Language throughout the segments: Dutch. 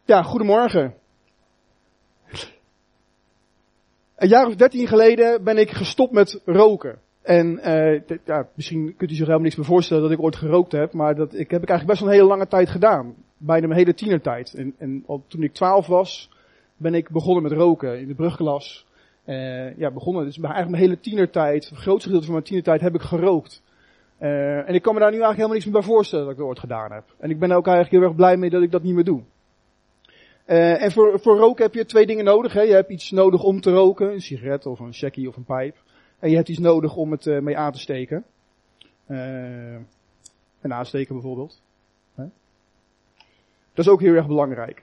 Ja, goedemorgen. Een jaar of 13 geleden ben ik gestopt met roken. En misschien kunt u zich helemaal niks meer voorstellen dat ik ooit gerookt heb, maar dat heb ik eigenlijk best wel een hele lange tijd gedaan. Bijna mijn hele tienertijd. En al toen ik 12 was, ben ik begonnen met roken in de brugklas. Begonnen. Dus eigenlijk mijn hele tienertijd, het grootste gedeelte van mijn tienertijd heb ik gerookt. En ik kan me daar nu eigenlijk helemaal niks meer bij voorstellen dat ik dat ooit gedaan heb. En ik ben er ook eigenlijk heel erg blij mee dat ik dat niet meer doe. En voor roken heb je 2 dingen nodig. Hè. Je hebt iets nodig om te roken, een sigaret of een checkie of een pijp. En je hebt iets nodig om het mee aan te steken. Een aansteken bijvoorbeeld. Dat is ook heel erg belangrijk.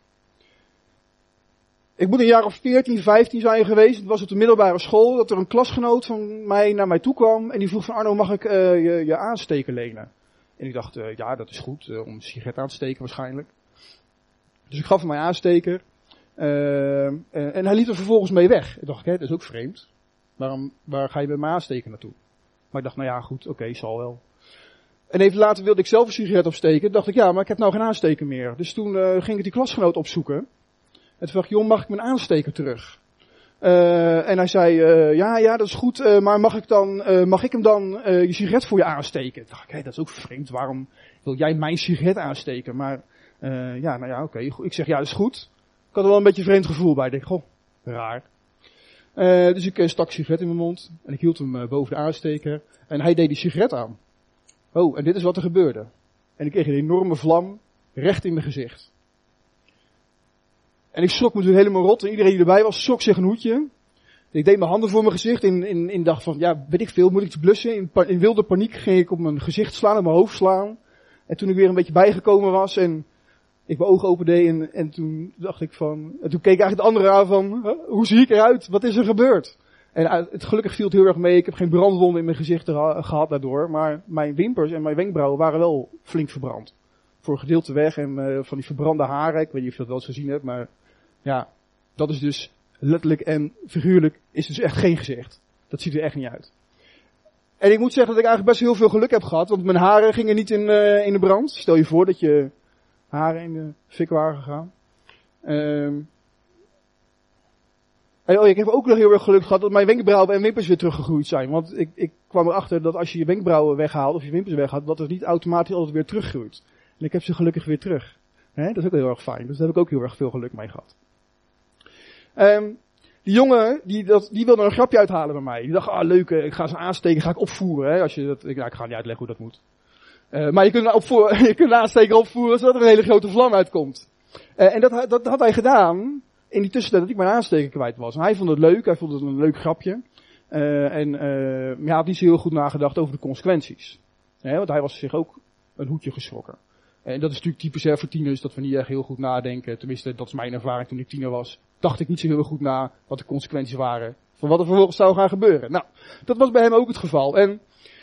Ik moet een jaar of 14, 15 zijn geweest. Het was op de middelbare school dat er een klasgenoot van mij naar mij toe kwam. En die vroeg van Arno, mag ik je aansteker lenen? En ik dacht, ja dat is goed, om een sigaret aan te steken waarschijnlijk. Dus ik gaf hem mijn aansteker. En hij liep er vervolgens mee weg. Ik dacht, dat is ook vreemd. Waar ga je met mijn aansteker naartoe? Maar ik dacht, nou ja, goed, oké, zal wel. En even later wilde ik zelf een sigaret opsteken. Dacht ik, ja, maar ik heb nou geen aansteker meer. Dus toen ging ik die klasgenoot opzoeken. En toen dacht ik, joh, mag ik mijn aansteker terug? En hij zei, ja, dat is goed, maar mag ik hem dan je sigaret voor je aansteken? Ik dacht, dat is ook vreemd, waarom wil jij mijn sigaret aansteken? Maar, oké. Ik zeg, ja, dat is goed. Ik had er wel een beetje een vreemd gevoel bij. Ik denk, goh, raar. Dus ik stak sigaret in mijn mond en ik hield hem boven de aansteker. En hij deed die sigaret aan. Oh, en dit is wat er gebeurde. En ik kreeg een enorme vlam recht in mijn gezicht. En ik schrok me natuurlijk helemaal rot. En iedereen die erbij was, schrok zich een hoedje. Ik deed mijn handen voor mijn gezicht. In dacht van, ja, weet ik veel, moet ik iets blussen? In wilde paniek ging ik op mijn gezicht slaan, op mijn hoofd slaan. En toen ik weer een beetje bijgekomen was en ik mijn ogen opende en toen dacht ik van, en toen keek eigenlijk de andere aan van, hoe zie ik eruit? Wat is er gebeurd? En het gelukkig viel het heel erg mee. Ik heb geen brandwonden in mijn gezicht gehad daardoor. Maar mijn wimpers en mijn wenkbrauwen waren wel flink verbrand. Voor een gedeelte weg en van die verbrande haren. Ik weet niet of je dat wel eens gezien hebt, maar ja, dat is dus letterlijk en figuurlijk is dus echt geen gezicht. Dat ziet er echt niet uit. En ik moet zeggen dat ik eigenlijk best heel veel geluk heb gehad, want mijn haren gingen niet in de brand. Stel je voor dat je haren in de fik waren gegaan. Ik heb ook nog heel erg geluk gehad dat mijn wenkbrauwen en wimpers weer teruggegroeid zijn. Want ik kwam erachter dat als je je wenkbrauwen weghaalt of je wimpers weghaalt, dat het niet automatisch altijd weer teruggroeit. En ik heb ze gelukkig weer terug. Dat is ook heel erg fijn. Dus daar heb ik ook heel erg veel geluk mee gehad. Die jongen, die wilde een grapje uithalen bij mij. Die dacht, leuk, ik ga ze aansteken, ga ik opvoeren. Hè, ik ga niet uitleggen hoe dat moet. Maar je kunt een aansteker opvoeren zodat er een hele grote vlam uitkomt. En dat had hij gedaan in die tussentijd dat ik mijn aansteker kwijt was. En hij vond het leuk, hij vond het een leuk grapje. Maar hij had niet zo heel goed nagedacht over de consequenties. Want hij was zich ook een hoedje geschrokken. En dat is natuurlijk typisch voor tieners, dat we niet echt heel goed nadenken. Tenminste, dat is mijn ervaring toen ik tiener was. Dacht ik niet zo heel goed na wat de consequenties waren van wat er vervolgens zou gaan gebeuren. Nou, dat was bij hem ook het geval. En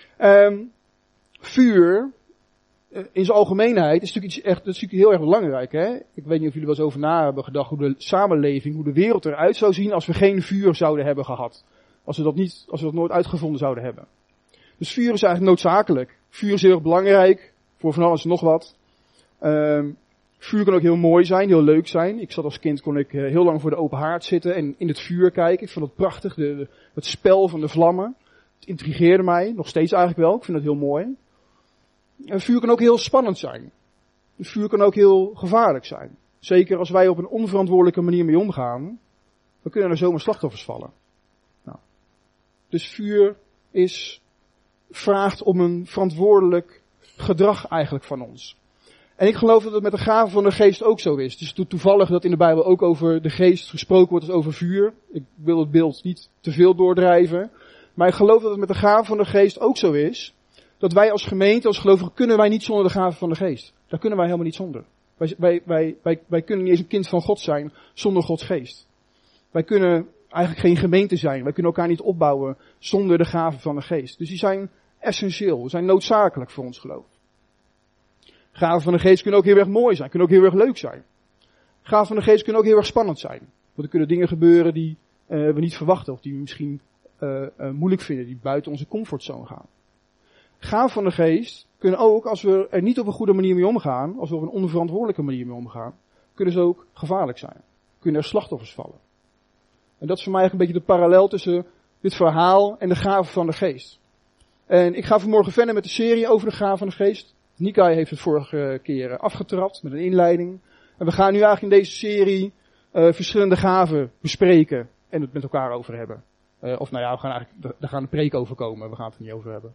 vuur, in zijn algemeenheid, is natuurlijk heel erg belangrijk. Hè? Ik weet niet of jullie wel eens over na hebben gedacht hoe de samenleving, hoe de wereld eruit zou zien als we geen vuur zouden hebben gehad. Als we dat nooit uitgevonden zouden hebben. Dus vuur is eigenlijk noodzakelijk. Vuur is heel erg belangrijk, voor van alles en nog wat. Vuur kan ook heel mooi zijn, heel leuk zijn. Ik zat als kind, kon ik heel lang voor de open haard zitten en in het vuur kijken. Ik vond het prachtig, het spel van de vlammen. Het intrigeerde mij, nog steeds eigenlijk wel. Ik vind dat heel mooi. En vuur kan ook heel spannend zijn. Vuur kan ook heel gevaarlijk zijn. Zeker als wij op een onverantwoordelijke manier mee omgaan, dan kunnen er zomaar slachtoffers vallen. Nou. Dus vuur vraagt om een verantwoordelijk gedrag eigenlijk van ons. En ik geloof dat het met de gaven van de geest ook zo is. Het is toevallig dat in de Bijbel ook over de geest gesproken wordt als over vuur. Ik wil het beeld niet te veel doordrijven. Maar ik geloof dat het met de gaven van de geest ook zo is. Dat wij als gemeente, als gelovigen, kunnen wij niet zonder de gaven van de geest. Daar kunnen wij helemaal niet zonder. Wij kunnen niet eens een kind van God zijn zonder Gods geest. Wij kunnen eigenlijk geen gemeente zijn. Wij kunnen elkaar niet opbouwen zonder de gaven van de geest. Dus die zijn essentieel, die zijn noodzakelijk voor ons geloof. Gaven van de geest kunnen ook heel erg mooi zijn, kunnen ook heel erg leuk zijn. Gaven van de geest kunnen ook heel erg spannend zijn. Want er kunnen dingen gebeuren die we niet verwachten of die we misschien moeilijk vinden, die buiten onze comfortzone gaan. Gaven van de geest kunnen ook, als we er niet op een goede manier mee omgaan, als we op een onverantwoordelijke manier mee omgaan, kunnen ze ook gevaarlijk zijn. Kunnen er slachtoffers vallen. En dat is voor mij eigenlijk een beetje de parallel tussen dit verhaal en de gaven van de geest. En ik ga vanmorgen verder met de serie over de gaven van de geest. Nikai heeft het vorige keer afgetrapt met een inleiding. En we gaan nu eigenlijk in deze serie verschillende gaven bespreken en het met elkaar over hebben. We gaan een preek over komen, we gaan het er niet over hebben.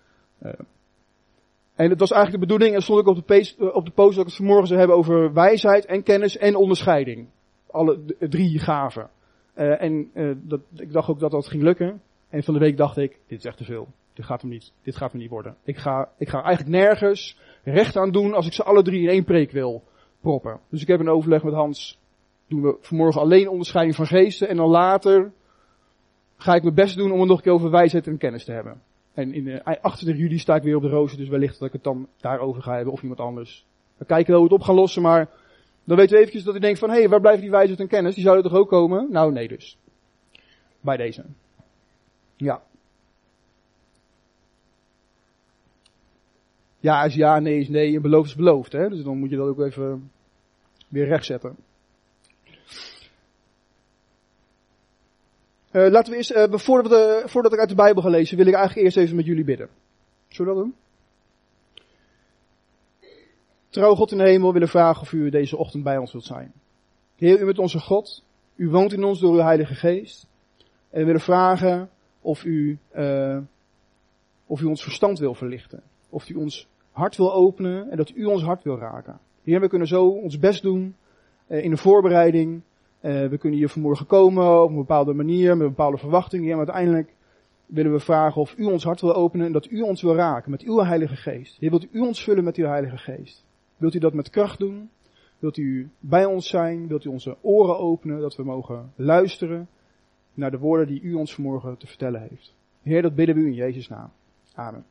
En het was eigenlijk de bedoeling, en stond ook op de post dat ik het vanmorgen zou hebben over wijsheid en kennis en onderscheiding. Alle drie gaven. Ik dacht ook dat dat ging lukken. En van de week dacht ik, dit is echt te veel. Dit gaat hem niet worden. Ik ga eigenlijk nergens recht aan doen als ik ze alle drie in één preek wil proppen. Dus ik heb een overleg met Hans. Doen we vanmorgen alleen onderscheiding van geesten. En dan later ga ik mijn best doen om het nog een keer over wijsheid en kennis te hebben. En 28 juli sta ik weer op de rooster. Dus wellicht dat ik het dan daarover ga hebben of iemand anders. We kijken hoe we het op gaan lossen. Maar dan weten we eventjes dat u denkt van, hé, waar blijven die wijsheid en kennis? Die zouden toch ook komen? Nou, nee dus. Bij deze. Ja. Ja is ja, nee is nee en beloofd is beloofd. Hè? Dus dan moet je dat ook even weer rechtzetten. Laten we eerst, voordat ik uit de Bijbel ga lezen, wil ik eigenlijk eerst even met jullie bidden. Zullen we dat doen? Trouw God in de hemel, willen vragen of u deze ochtend bij ons wilt zijn. Heer, u bent onze God. U woont in ons door uw Heilige Geest. En we willen vragen of u ons verstand wil verlichten. Of u ons hart wil openen en dat u ons hart wil raken. Heer, we kunnen zo ons best doen in de voorbereiding. We kunnen hier vanmorgen komen op een bepaalde manier, met een bepaalde verwachtingen. Maar uiteindelijk willen we vragen of u ons hart wil openen en dat u ons wil raken met uw Heilige Geest. Heer, wilt u ons vullen met uw Heilige Geest? Wilt u dat met kracht doen? Wilt u bij ons zijn? Wilt u onze oren openen, dat we mogen luisteren naar de woorden die u ons vanmorgen te vertellen heeft? Heer, dat bidden we u in Jezus' naam. Amen.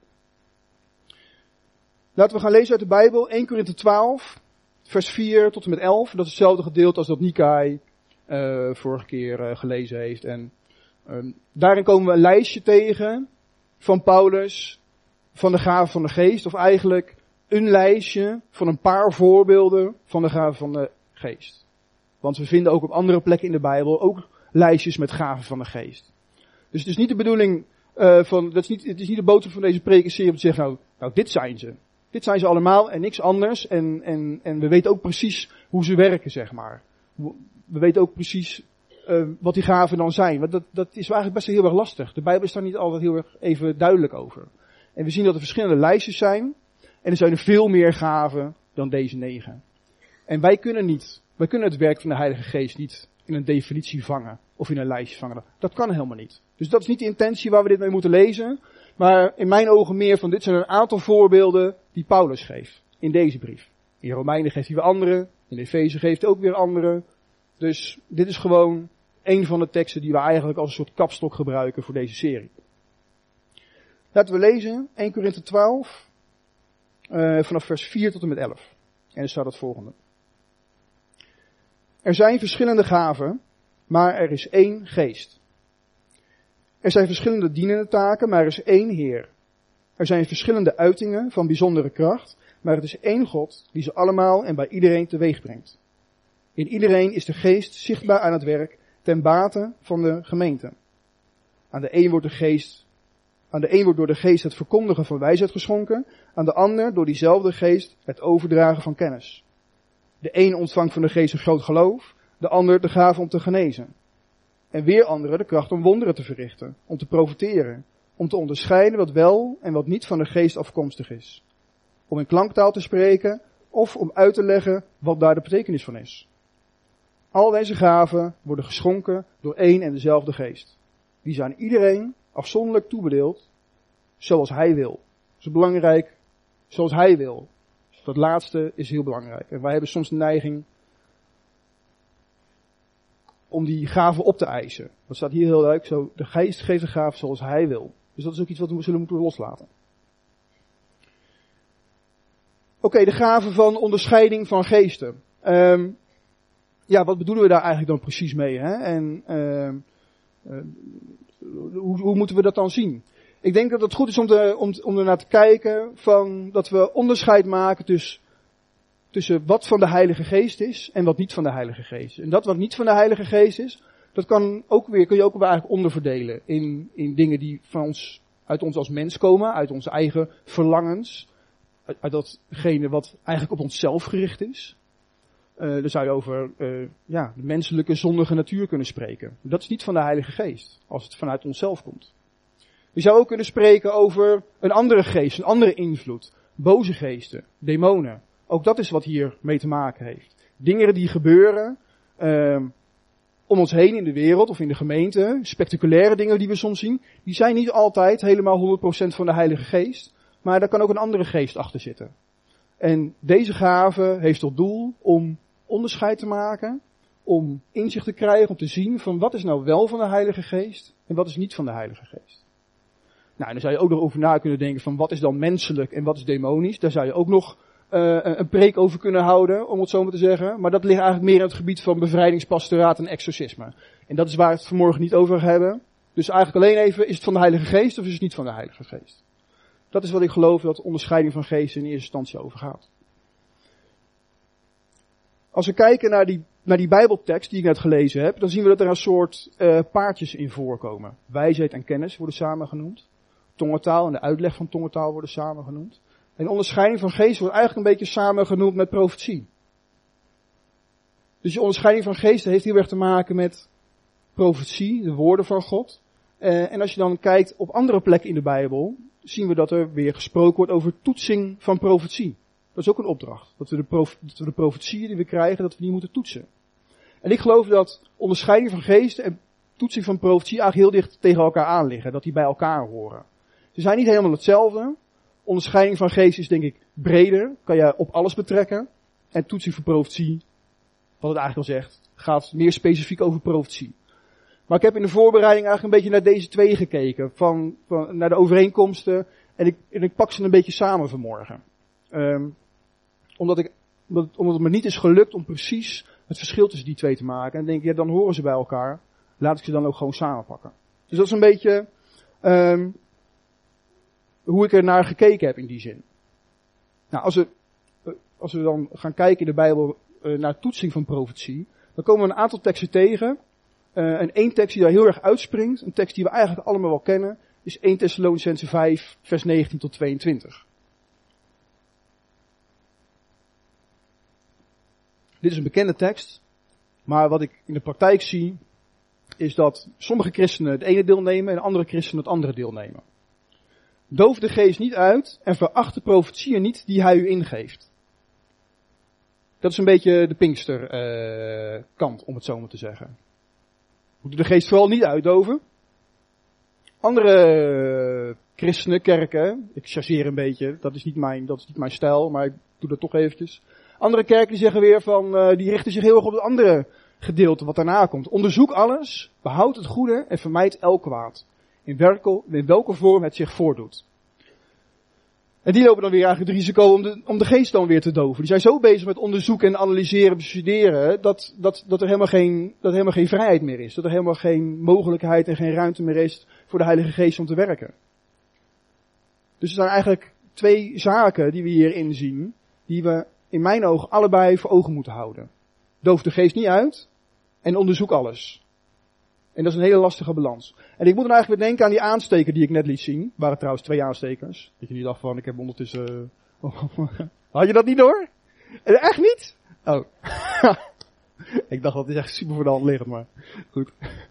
Laten we gaan lezen uit de Bijbel, 1 Korinthe 12, vers 4 tot en met 11. Dat is hetzelfde gedeelte als dat Nikai vorige keer gelezen heeft. En daarin komen we een lijstje tegen van Paulus, van de gaven van de geest. Of eigenlijk een lijstje van een paar voorbeelden van de gaven van de geest. Want we vinden ook op andere plekken in de Bijbel ook lijstjes met gaven van de geest. Dus het is niet de bedoeling het is niet de boodschap van deze prekenserie om te zeggen, nou dit zijn ze. Dit zijn ze allemaal en niks anders. En we weten ook precies hoe ze werken, zeg maar. We weten ook precies wat die gaven dan zijn. Want dat is eigenlijk best heel erg lastig. De Bijbel is daar niet altijd heel erg even duidelijk over. En we zien dat er verschillende lijstjes zijn. En er zijn er veel meer gaven dan deze 9. En wij kunnen het werk van de Heilige Geest niet in een definitie vangen. Of in een lijstje vangen. Dat kan helemaal niet. Dus dat is niet de intentie waar we dit mee moeten lezen. Maar in mijn ogen meer van dit zijn een aantal voorbeelden die Paulus geeft. In deze brief. In Romeinen geeft hij weer andere. In Efeze geeft hij ook weer andere. Dus dit is gewoon een van de teksten die we eigenlijk als een soort kapstok gebruiken voor deze serie. Laten we lezen 1 Korinthe 12 vanaf vers 4 tot en met 11. En er staat het volgende. Er zijn verschillende gaven, maar er is één geest. Er zijn verschillende dienende taken, maar er is één Heer. Er zijn verschillende uitingen van bijzondere kracht, maar het is één God die ze allemaal en bij iedereen teweeg brengt. In iedereen is de geest zichtbaar aan het werk ten bate van de gemeente. Aan de een wordt door de geest het verkondigen van wijsheid geschonken, aan de ander door diezelfde geest het overdragen van kennis. De een ontvangt van de geest een groot geloof, de ander de gave om te genezen. En weer anderen de kracht om wonderen te verrichten, om te profeteren, om te onderscheiden wat wel en wat niet van de geest afkomstig is. Om in klanktaal te spreken of om uit te leggen wat daar de betekenis van is. Al deze gaven worden geschonken door één en dezelfde geest. Die zijn iedereen afzonderlijk toebedeeld, zoals hij wil. Dat is belangrijk, zoals hij wil. Dat laatste is heel belangrijk. En wij hebben soms de neiging om die gaven op te eisen. Dat staat hier heel duidelijk. Zo, de geest geeft de gaven zoals hij wil. Dus dat is ook iets wat we zullen moeten loslaten. Oké, de gaven van onderscheiding van geesten. Wat bedoelen we daar eigenlijk dan precies mee? Hè? En hoe moeten we dat dan zien? Ik denk dat het goed is om er naar te kijken van dat we onderscheid maken tussen wat van de Heilige Geest is en wat niet van de Heilige Geest. En dat wat niet van de Heilige Geest is, dat kun je ook weer eigenlijk onderverdelen in dingen die uit ons als mens komen, uit onze eigen verlangens, uit datgene wat eigenlijk op onszelf gericht is. Dan zou je over de menselijke zondige natuur kunnen spreken. Dat is niet van de Heilige Geest, als het vanuit onszelf komt. Je zou ook kunnen spreken over een andere geest, een andere invloed. Boze geesten, demonen. Ook dat is wat hier mee te maken heeft. Dingen die gebeuren om ons heen in de wereld of in de gemeente, spectaculaire dingen die we soms zien, die zijn niet altijd helemaal 100% van de Heilige Geest, maar daar kan ook een andere geest achter zitten. En deze gave heeft tot doel om onderscheid te maken, om inzicht te krijgen, om te zien van wat is nou wel van de Heilige Geest en wat is niet van de Heilige Geest. Nou, en dan zou je ook nog over na kunnen denken van wat is dan menselijk en wat is demonisch. Daar zou je ook nog een preek over kunnen houden, om het zo maar te zeggen. Maar dat ligt eigenlijk meer in het gebied van bevrijdingspastoraat en exorcisme. En dat is waar we het vanmorgen niet over hebben. Dus eigenlijk alleen even, is het van de Heilige Geest of is het niet van de Heilige Geest? Dat is wat ik geloof dat onderscheiding van geesten in eerste instantie over gaat. Als we kijken naar die Bijbeltekst die ik net gelezen heb, dan zien we dat er een soort paardjes in voorkomen. Wijsheid en kennis worden samen genoemd. Tongentaal en de uitleg van tongentaal worden samen genoemd. En onderscheiding van geest wordt eigenlijk een beetje samen genoemd met profetie. Dus die onderscheiding van geesten heeft heel erg te maken met profetie, de woorden van God. En als je dan kijkt op andere plekken in de Bijbel, zien we dat er weer gesproken wordt over toetsing van profetie. Dat is ook een opdracht. Dat we de profetieën die we krijgen, dat we die moeten toetsen. En ik geloof dat onderscheiding van geesten en toetsing van profetie eigenlijk heel dicht tegen elkaar aan liggen. Dat die bij elkaar horen. Ze zijn niet helemaal hetzelfde. Onderscheiding van geest is denk ik breder. Kan je op alles betrekken. En toetsing van profetie, wat het eigenlijk al zegt, gaat meer specifiek over profetie. Maar ik heb in de voorbereiding eigenlijk een beetje naar deze twee gekeken. Naar de overeenkomsten. En ik pak ze een beetje samen vanmorgen. Omdat het me niet is gelukt om precies het verschil tussen die twee te maken. En denk ik, dan horen ze bij elkaar. Laat ik ze dan ook gewoon samenpakken. Dus dat is een beetje hoe ik er naar gekeken heb in die zin. Nou, als we dan gaan kijken in de Bijbel naar toetsing van profetie, dan komen we een aantal teksten tegen. En één tekst die daar heel erg uitspringt, een tekst die we eigenlijk allemaal wel kennen, is 1 Thessalonicenzen 5, vers 19 tot 22. Dit is een bekende tekst, maar wat ik in de praktijk zie, is dat sommige christenen het ene deel nemen en andere christenen het andere deel nemen. Doof de geest niet uit en veracht de profetieën niet die hij u ingeeft. Dat is een beetje de Pinkster-kant, om het zo maar te zeggen. We moeten de geest vooral niet uitdoven. Andere christenen, kerken, ik chargeer een beetje, dat is niet mijn stijl, maar ik doe dat toch eventjes. Andere kerken die zeggen weer die richten zich heel erg op het andere gedeelte wat daarna komt. Onderzoek alles, behoud het goede en vermijd elk kwaad. In welke vorm het zich voordoet. En die lopen dan weer eigenlijk het risico om de geest dan weer te doven. Die zijn zo bezig met onderzoeken en analyseren, bestuderen, dat er helemaal geen vrijheid meer is. Dat er helemaal geen mogelijkheid en geen ruimte meer is voor de Heilige Geest om te werken. Dus er zijn eigenlijk twee zaken die we hierin zien, die we in mijn ogen allebei voor ogen moeten houden. Doof de geest niet uit en onderzoek alles. En dat is een hele lastige balans. En ik moet dan eigenlijk weer denken aan die aansteker die ik net liet zien. Waren trouwens 2 aanstekers. Dat je niet dacht van, ik heb ondertussen... Had je dat niet door? Echt niet? Oh. Ik dacht dat is echt super voor de hand liggend, maar goed.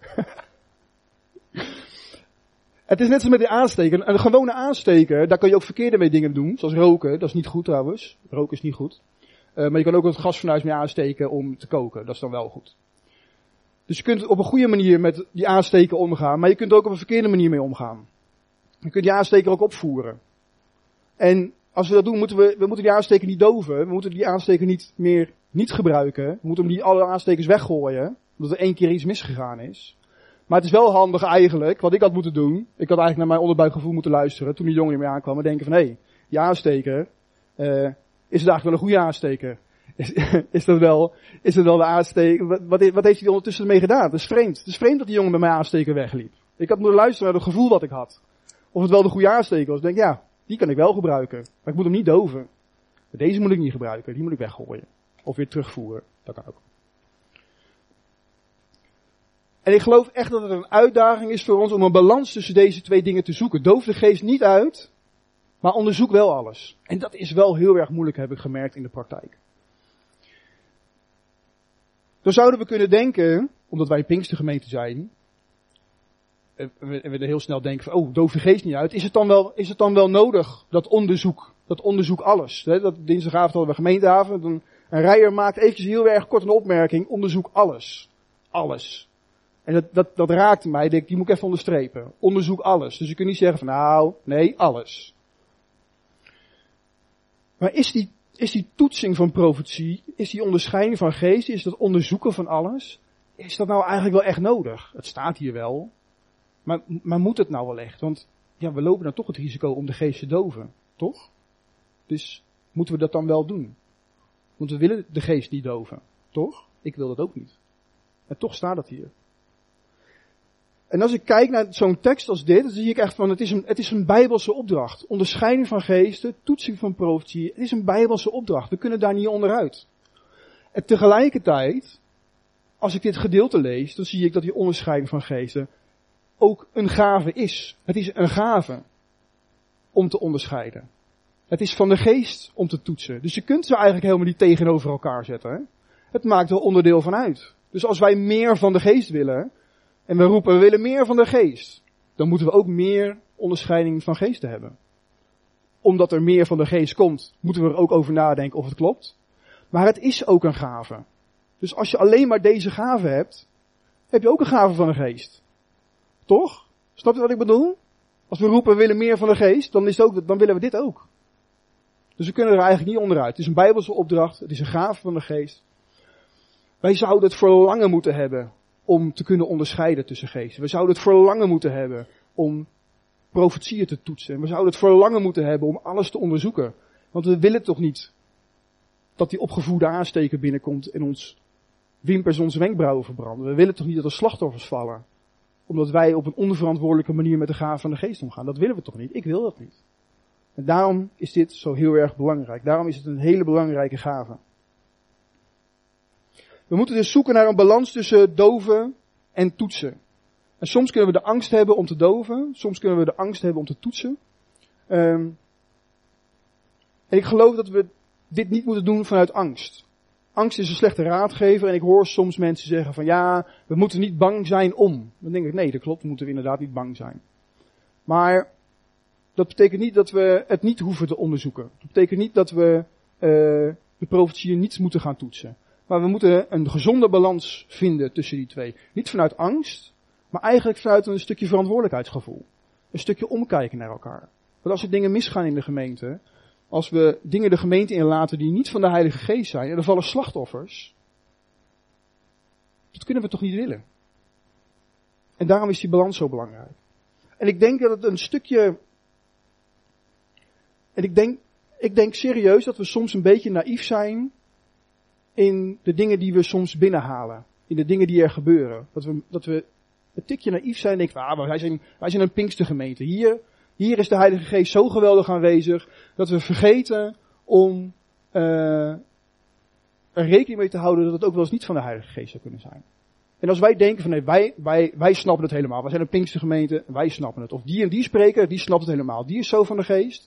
Het is net zoals met die aansteker. Een gewone aansteker, daar kan je ook verkeerde mee dingen doen. Zoals roken, dat is niet goed trouwens. Roken is niet goed. Maar je kan ook het gasfornuis mee aansteken om te koken. Dat is dan wel goed. Dus je kunt op een goede manier met die aansteker omgaan, maar je kunt er ook op een verkeerde manier mee omgaan. Je kunt die aansteker ook opvoeren. En als we dat doen, we moeten die aansteker niet doven. We moeten die aansteker niet gebruiken. We moeten niet alle aanstekers weggooien, omdat er 1 keer iets misgegaan is. Maar het is wel handig eigenlijk, wat ik had moeten doen. Ik had eigenlijk naar mijn onderbuikgevoel moeten luisteren toen die jongen ermee aankwam en denken van, hé, die aansteker, is het eigenlijk wel een goede aansteker? Is dat wel de aansteker? Wat heeft hij ondertussen ermee gedaan? Het is vreemd. Het is vreemd dat die jongen bij mij aansteker wegliep. Ik had moeten luisteren naar het gevoel wat ik had. Of het wel de goede aansteker was. Ik denk, ja, die kan ik wel gebruiken. Maar ik moet hem niet doven. Deze moet ik niet gebruiken, die moet ik weggooien. Of weer terugvoeren, dat kan ook. En ik geloof echt dat het een uitdaging is voor ons om een balans tussen deze twee dingen te zoeken. Doof de geest niet uit, maar onderzoek wel alles. En dat is wel heel erg moeilijk, heb ik gemerkt in de praktijk. Dan zouden we kunnen denken, omdat wij een Pinkstergemeente zijn, en we er heel snel denken van, oh, doof de geest niet uit. Is het dan wel nodig, dat onderzoek alles? Dat dinsdagavond hadden we gemeenteavond, een Rijer maakt eventjes heel erg kort een opmerking, onderzoek alles. Alles. En dat raakte mij, die moet ik even onderstrepen. Onderzoek alles. Dus je kunt niet zeggen van, nou, nee, alles. Maar is die toetsing van profetie, is die onderscheiding van geest, is dat onderzoeken van alles, is dat nou eigenlijk wel echt nodig? Het staat hier wel. Maar moet het nou wel echt? Want ja, we lopen dan toch het risico om de geest te doven. Toch? Dus moeten we dat dan wel doen? Want we willen de geest niet doven. Toch? Ik wil dat ook niet. En toch staat het hier. En als ik kijk naar zo'n tekst als dit, dan zie ik echt van, het is een Bijbelse opdracht. Onderscheiding van geesten, toetsing van profetie, het is een Bijbelse opdracht. We kunnen daar niet onderuit. En tegelijkertijd, als ik dit gedeelte lees, dan zie ik dat die onderscheiding van geesten ook een gave is. Het is een gave om te onderscheiden. Het is van de geest om te toetsen. Dus je kunt ze eigenlijk helemaal niet tegenover elkaar zetten. Hè? Het maakt er onderdeel van uit. Dus als wij meer van de geest willen, en we roepen, we willen meer van de geest, dan moeten we ook meer onderscheiding van geesten hebben. Omdat er meer van de geest komt, moeten we er ook over nadenken of het klopt. Maar het is ook een gave. Dus als je alleen maar deze gave hebt, heb je ook een gave van de geest. Toch? Snap je wat ik bedoel? Als we roepen, we willen meer van de geest, dan willen we dit ook. Dus we kunnen er eigenlijk niet onderuit. Het is een Bijbelse opdracht, het is een gave van de geest. Wij zouden het verlangen moeten hebben om te kunnen onderscheiden tussen geesten. We zouden het verlangen moeten hebben om profetieën te toetsen. We zouden het verlangen moeten hebben om alles te onderzoeken. Want we willen toch niet dat die opgevoede aansteker binnenkomt en ons wimpers onze wenkbrauwen verbranden. We willen toch niet dat er slachtoffers vallen. Omdat wij op een onverantwoordelijke manier met de gave van de geest omgaan. Dat willen we toch niet? Ik wil dat niet. En daarom is dit zo heel erg belangrijk. Daarom is het een hele belangrijke gave. We moeten dus zoeken naar een balans tussen doven en toetsen. En soms kunnen we de angst hebben om te doven. Soms kunnen we de angst hebben om te toetsen. En ik geloof dat we dit niet moeten doen vanuit angst. Angst is een slechte raadgever. En ik hoor soms mensen zeggen van ja, we moeten niet bang zijn om. Dan denk ik nee, dat klopt. We moeten inderdaad niet bang zijn. Maar dat betekent niet dat we het niet hoeven te onderzoeken. Dat betekent niet dat we de profetieën niet moeten gaan toetsen. Maar we moeten een gezonde balans vinden tussen die twee. Niet vanuit angst, maar eigenlijk vanuit een stukje verantwoordelijkheidsgevoel. Een stukje omkijken naar elkaar. Want als er dingen misgaan in de gemeente, als we dingen de gemeente inlaten die niet van de Heilige Geest zijn, en er vallen slachtoffers, dat kunnen we toch niet willen. En daarom is die balans zo belangrijk. En ik denk dat het een stukje, en ik denk serieus dat we soms een beetje naïef zijn in de dingen die we soms binnenhalen. In de dingen die er gebeuren. Dat we een tikje naïef zijn en denken, wij zijn een Pinkstergemeente. Hier is de Heilige Geest zo geweldig aanwezig, dat we vergeten om er rekening mee te houden dat het ook wel eens niet van de Heilige Geest zou kunnen zijn. En als wij denken van nee, wij snappen het helemaal. Wij zijn een Pinkstergemeente, wij snappen het. Of die en die spreker, die snapt het helemaal. Die is zo van de Geest.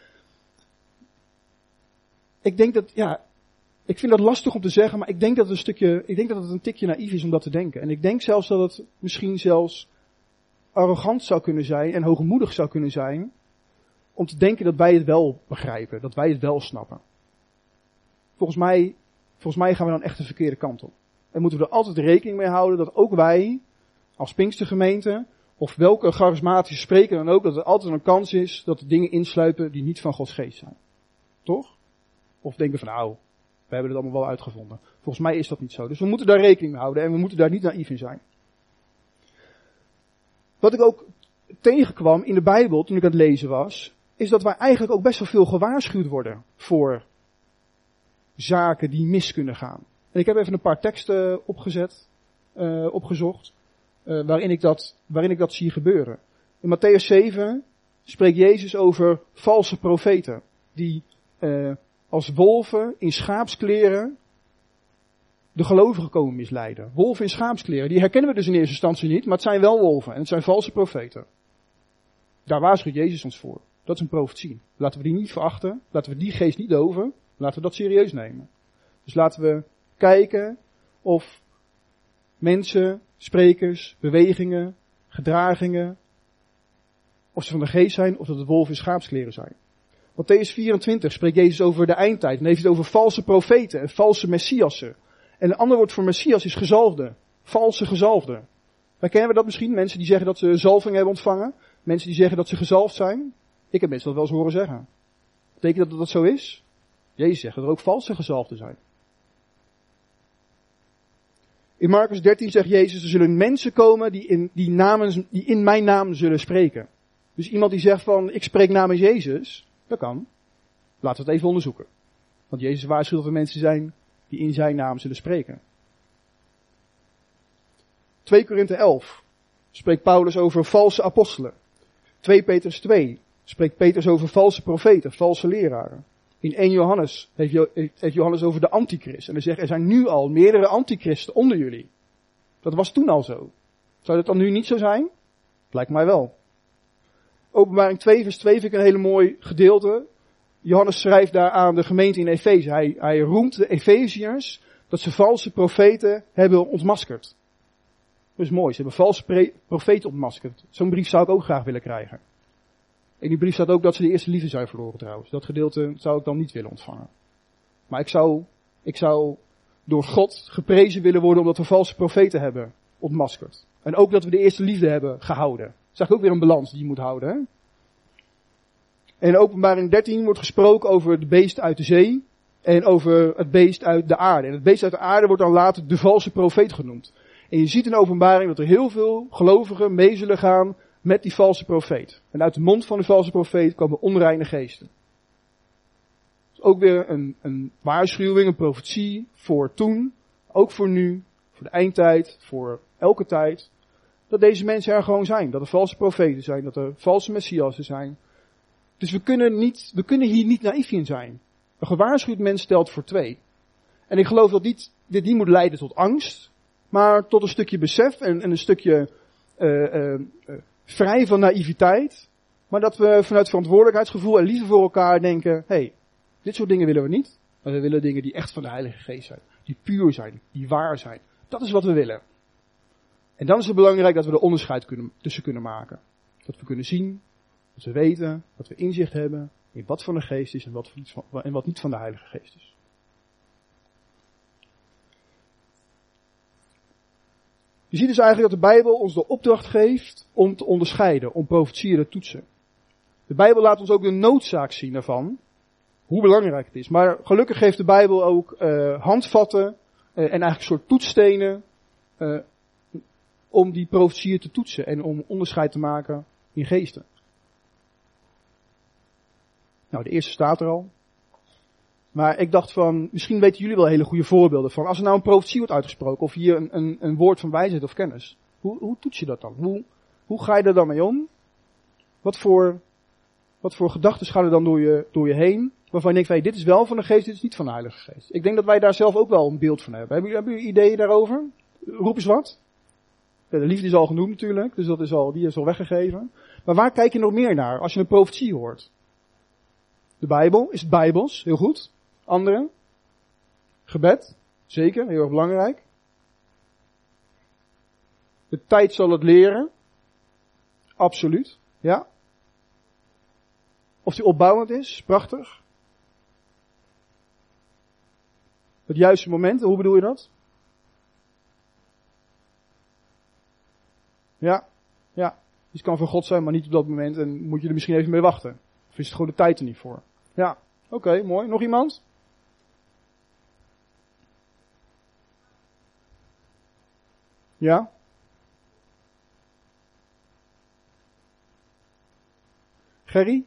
Ik denk dat, ik vind dat lastig om te zeggen, maar ik denk dat het een tikje naïef is om dat te denken. En ik denk zelfs dat het misschien zelfs arrogant zou kunnen zijn en hoogmoedig zou kunnen zijn om te denken dat wij het wel begrijpen, dat wij het wel snappen. Volgens mij gaan we dan echt de verkeerde kant op. En moeten we er altijd rekening mee houden dat ook wij, als Pinkstergemeente, of welke charismatische spreker dan ook, dat er altijd een kans is dat er dingen insluipen die niet van Gods Geest zijn. Toch? Of denken van nou, we hebben het allemaal wel uitgevonden. Volgens mij is dat niet zo. Dus we moeten daar rekening mee houden en we moeten daar niet naïef in zijn. Wat ik ook tegenkwam in de Bijbel toen ik aan het lezen was, is dat wij eigenlijk ook best wel veel gewaarschuwd worden voor zaken die mis kunnen gaan. En ik heb even een paar teksten opgezocht, waarin ik dat zie gebeuren. In Mattheüs 7 spreekt Jezus over valse profeten, die als wolven in schaapskleren de gelovigen komen misleiden. Wolven in schaapskleren, die herkennen we dus in eerste instantie niet, maar het zijn wel wolven en het zijn valse profeten. Daar waarschuwt Jezus ons voor. Dat is een profetie. Laten we die niet verachten, laten we die geest niet doven, laten we dat serieus nemen. Dus laten we kijken of mensen, sprekers, bewegingen, gedragingen, of ze van de geest zijn of dat het wolven in schaapskleren zijn. Mattheüs 24 spreekt Jezus over de eindtijd en heeft het over valse profeten en valse messiassen. En een ander woord voor messias is gezalfde. Valse gezalfde. Herkennen we dat misschien? Mensen die zeggen dat ze zalving hebben ontvangen. Mensen die zeggen dat ze gezalfd zijn. Ik heb mensen dat wel eens horen zeggen. Betekent dat dat zo is? Jezus zegt dat er ook valse gezalfden zijn. In Marcus 13 zegt Jezus, er zullen mensen komen die in mijn naam zullen spreken. Dus iemand die zegt van, ik spreek namens Jezus, dat kan. Laten we het even onderzoeken. Want Jezus waarschuwt dat er mensen zijn die in zijn naam zullen spreken. 2 Korinthe 11 spreekt Paulus over valse apostelen. 2 Petrus 2 spreekt Petrus over valse profeten, valse leraren. In 1 Johannes heeft Johannes over de antichrist. En hij zegt, er zijn nu al meerdere antichristen onder jullie. Dat was toen al zo. Zou dat dan nu niet zo zijn? Lijkt mij wel. Openbaring 2 vers 2 vind ik een hele mooi gedeelte. Johannes schrijft daar aan de gemeente in Efeze. Hij roemt de Efeziërs dat ze valse profeten hebben ontmaskerd. Dat is mooi, ze hebben valse profeten ontmaskerd. Zo'n brief zou ik ook graag willen krijgen. In die brief staat ook dat ze de eerste liefde zijn verloren trouwens. Dat gedeelte zou ik dan niet willen ontvangen. Maar ik zou door God geprezen willen worden omdat we valse profeten hebben ontmaskerd. En ook dat we de eerste liefde hebben gehouden. Dat is eigenlijk ook weer een balans die je moet houden. Hè? En in Openbaring 13 wordt gesproken over het beest uit de zee en over het beest uit de aarde. En het beest uit de aarde wordt dan later de valse profeet genoemd. En je ziet in de Openbaring dat er heel veel gelovigen mee zullen gaan met die valse profeet. En uit de mond van de valse profeet komen onreine geesten. Dat is ook weer een waarschuwing, een profetie voor toen, ook voor nu, voor de eindtijd, voor elke tijd. Dat deze mensen er gewoon zijn. Dat er valse profeten zijn, dat er valse messiassen zijn. Dus we kunnen hier niet naïef in zijn. Een gewaarschuwd mens stelt voor 2. En ik geloof dat dit niet moet leiden tot angst, maar tot een stukje besef en een stukje vrij van naïviteit. Maar dat we vanuit verantwoordelijkheidsgevoel en liefde voor elkaar denken, hey, dit soort dingen willen we niet. Maar we willen dingen die echt van de Heilige Geest zijn. Die puur zijn, die waar zijn. Dat is wat we willen. En dan is het belangrijk dat we er onderscheid tussen kunnen maken. Dat we kunnen zien, dat we weten, dat we inzicht hebben in wat van de Geest is en wat niet van de Heilige Geest is. Je ziet dus eigenlijk dat de Bijbel ons de opdracht geeft om te onderscheiden, om profetieën te toetsen. De Bijbel laat ons ook de noodzaak zien daarvan, hoe belangrijk het is. Maar gelukkig geeft de Bijbel ook handvatten en eigenlijk een soort toetsstenen om die profetieën te toetsen en om onderscheid te maken in geesten. Nou, de eerste staat er al. Maar ik dacht van, misschien weten jullie wel hele goede voorbeelden van, als er nou een profetie wordt uitgesproken, of hier een woord van wijsheid of kennis. Hoe toets je dat dan? Hoe ga je er dan mee om? Wat voor gedachten gaan er dan door je heen, waarvan je denkt, hey, dit is wel van de Geest, dit is niet van de Heilige Geest. Ik denk dat wij daar zelf ook wel een beeld van hebben. Hebben jullie ideeën daarover? Roep eens wat. Ja, de liefde is al genoemd natuurlijk, dus die is al weggegeven. Maar waar kijk je nog meer naar als je een profetie hoort? De Bijbel, is het Bijbels, heel goed. Andere? Gebed, zeker, heel erg belangrijk. De tijd zal het leren. Absoluut, ja. Of die opbouwend is, prachtig. Het juiste moment, hoe bedoel je dat? Ja. Het kan van God zijn, maar niet op dat moment en moet je er misschien even mee wachten. Of is het gewoon de tijd er niet voor? Ja, oké, mooi. Nog iemand? Ja? Gerry?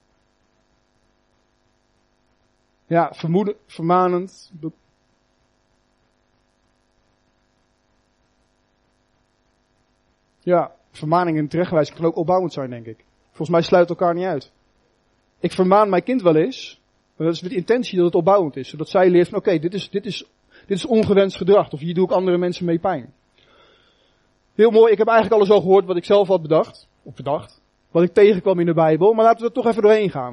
Ja, vermanend. Ja, vermaning en terechtwijzing kan ook opbouwend zijn, denk ik. Volgens mij sluit elkaar niet uit. Ik vermaan mijn kind wel eens, Maar dat is met de intentie dat het opbouwend is. Zodat zij leert van oké, dit is ongewenst gedrag. Of hier doe ik andere mensen mee pijn. Heel mooi, ik heb eigenlijk alles al gehoord wat ik zelf had bedacht. Wat ik tegenkwam in de Bijbel. Maar laten we er toch even doorheen gaan.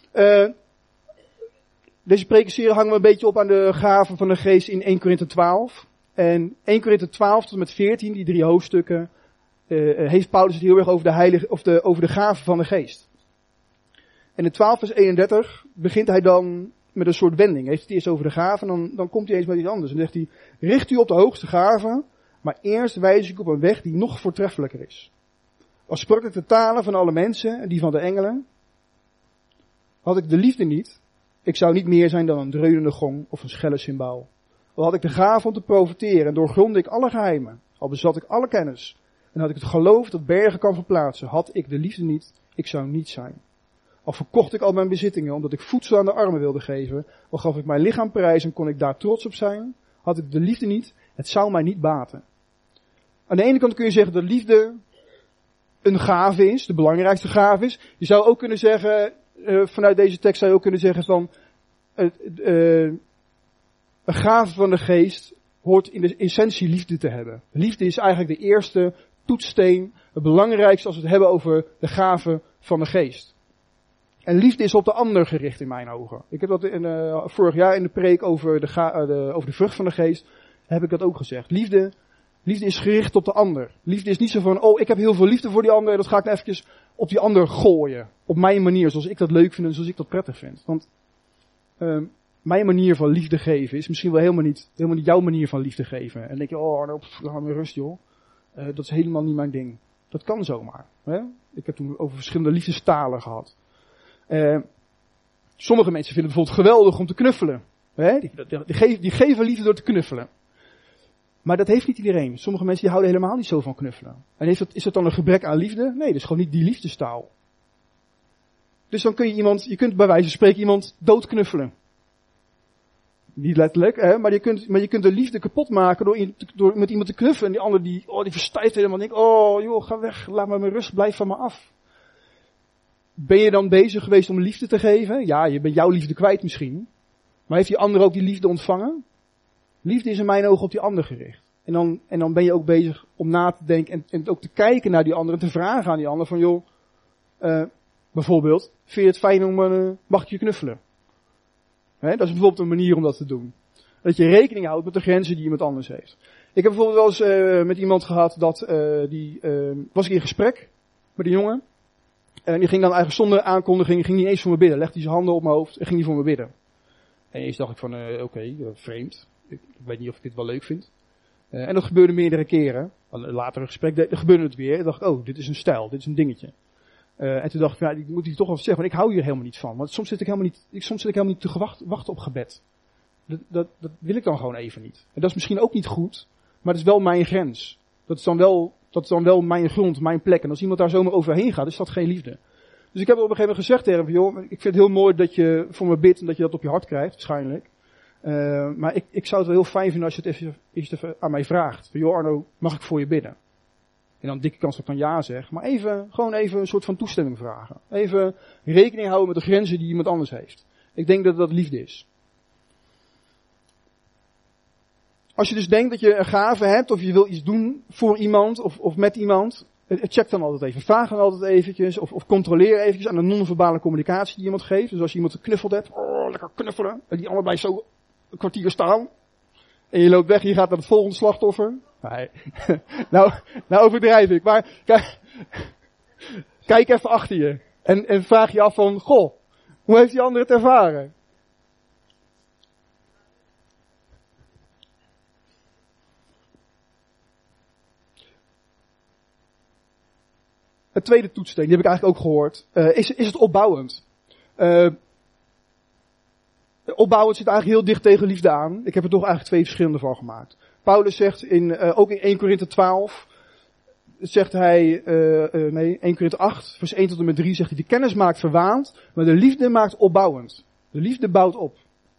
Deze prekenserie hangen we een beetje op aan de gaven van de geest in 1 Korinthe 12. En 1 Korinthe 12 tot en met 14, die 3 hoofdstukken, heeft Paulus het heel erg over over de gaven van de geest. En in 12 vers 31 begint hij dan met een soort wending. Heeft het eerst over de gaven, dan komt hij eens met iets anders. En dan zegt hij, richt u op de hoogste gaven, maar eerst wijs ik op een weg die nog voortreffelijker is. Als sprak ik de talen van alle mensen en die van de engelen, had ik de liefde niet, ik zou niet meer zijn dan een dreunende gong of een schelle cymbaal. Al had ik de gave om te profiteren en doorgrondde ik alle geheimen, al bezat ik alle kennis en had ik het geloof dat bergen kan verplaatsen, had ik de liefde niet, ik zou niet zijn. Al verkocht ik al mijn bezittingen omdat ik voedsel aan de armen wilde geven, al gaf ik mijn lichaam prijs en kon ik daar trots op zijn, had ik de liefde niet, het zou mij niet baten. Aan de ene kant kun je zeggen dat liefde een gave is, de belangrijkste gave is. Je zou ook kunnen zeggen, vanuit deze tekst zou je ook kunnen zeggen van, een gave van de geest hoort in de essentie liefde te hebben. Liefde is eigenlijk de eerste toetssteen, het belangrijkste als we het hebben over de gave van de geest. En liefde is op de ander gericht in mijn ogen. Ik heb dat vorig jaar in de preek over de vrucht van de geest, heb ik dat ook gezegd. Liefde is gericht op de ander. Liefde is niet zo van, ik heb heel veel liefde voor die ander, dat ga ik nou eventjes op die ander gooien. Op mijn manier, zoals ik dat leuk vind en zoals ik dat prettig vind. Want mijn manier van liefde geven is misschien wel helemaal niet jouw manier van liefde geven. En dan denk je, laat me rust joh. Dat is helemaal niet mijn ding. Dat kan zomaar. Hè? Ik heb toen over verschillende liefdestalen gehad. Sommige mensen vinden het bijvoorbeeld geweldig om te knuffelen. Hè? Die geven liefde door te knuffelen. Maar dat heeft niet iedereen. Sommige mensen die houden helemaal niet zo van knuffelen. En is dat dan een gebrek aan liefde? Nee, dat is gewoon niet die liefdestaal. Dus dan kun je kunt bij wijze van spreken iemand doodknuffelen. Niet letterlijk, hè, maar je kunt de liefde kapot maken door met iemand te knuffelen. En die ander die verstijft helemaal. Denkt, joh, ga weg, laat me mijn rust, blijf van me af. Ben je dan bezig geweest om liefde te geven? Ja, je bent jouw liefde kwijt misschien. Maar heeft die ander ook die liefde ontvangen? Liefde is in mijn ogen op die ander gericht. En dan ben je ook bezig om na te denken en ook te kijken naar die ander en te vragen aan die ander van joh, bijvoorbeeld, vind je het fijn om, mag ik je knuffelen? Hè, dat is bijvoorbeeld een manier om dat te doen. Dat je rekening houdt met de grenzen die iemand anders heeft. Ik heb bijvoorbeeld wel eens met iemand gehad dat die was ik in gesprek met een jongen. En die ging dan eigenlijk zonder aankondiging, ging niet eens voor me bidden. Legde hij zijn handen op mijn hoofd en ging hij voor me bidden. En eerst dacht ik van, vreemd. Ik weet niet of ik dit wel leuk vind. En dat gebeurde meerdere keren. Later een gesprek, dan gebeurde het weer. En dacht ik, dit is een stijl, dit is een dingetje. En toen dacht ik, ik moet hier toch wel zeggen, want ik hou hier helemaal niet van. Want soms zit ik helemaal niet te wachten op gebed. Dat wil ik dan gewoon even niet. En dat is misschien ook niet goed, maar dat is wel mijn grens. Dat is dan wel mijn grond, mijn plek. En als iemand daar zomaar overheen gaat, is dat geen liefde. Dus ik heb op een gegeven moment gezegd tegen hem, joh, ik vind het heel mooi dat je voor me bidt en dat je dat op je hart krijgt, waarschijnlijk. Maar ik zou het wel heel fijn vinden als je het even aan mij vraagt. Van, joh Arno, mag ik voor je bidden? En dan dikke kans dat ik dan ja zeg. Maar gewoon even een soort van toestemming vragen. Even rekening houden met de grenzen die iemand anders heeft. Ik denk dat dat liefde is. Als je dus denkt dat je een gave hebt of je wil iets doen voor iemand of met iemand, check dan altijd even. Vraag dan altijd eventjes of controleer eventjes aan de non-verbale communicatie die iemand geeft. Dus als je iemand geknuffeld hebt, lekker knuffelen. En die allemaal blijft zo een kwartier staan. En je loopt weg, je gaat naar het volgende slachtoffer. Nee. nou overdrijf ik. Maar kijk even achter je. En vraag je af van, goh, hoe heeft die ander het ervaren? Het tweede toetssteen, die heb ik eigenlijk ook gehoord. Is het opbouwend? Opbouwend zit eigenlijk heel dicht tegen liefde aan. Ik heb er toch eigenlijk 2 verschillende van gemaakt. Paulus zegt ook in 1 Korinthe 12, zegt hij, 1 Korinthe 8, vers 1 tot en met 3, zegt hij, de kennis maakt verwaand, maar de liefde maakt opbouwend. De liefde bouwt op.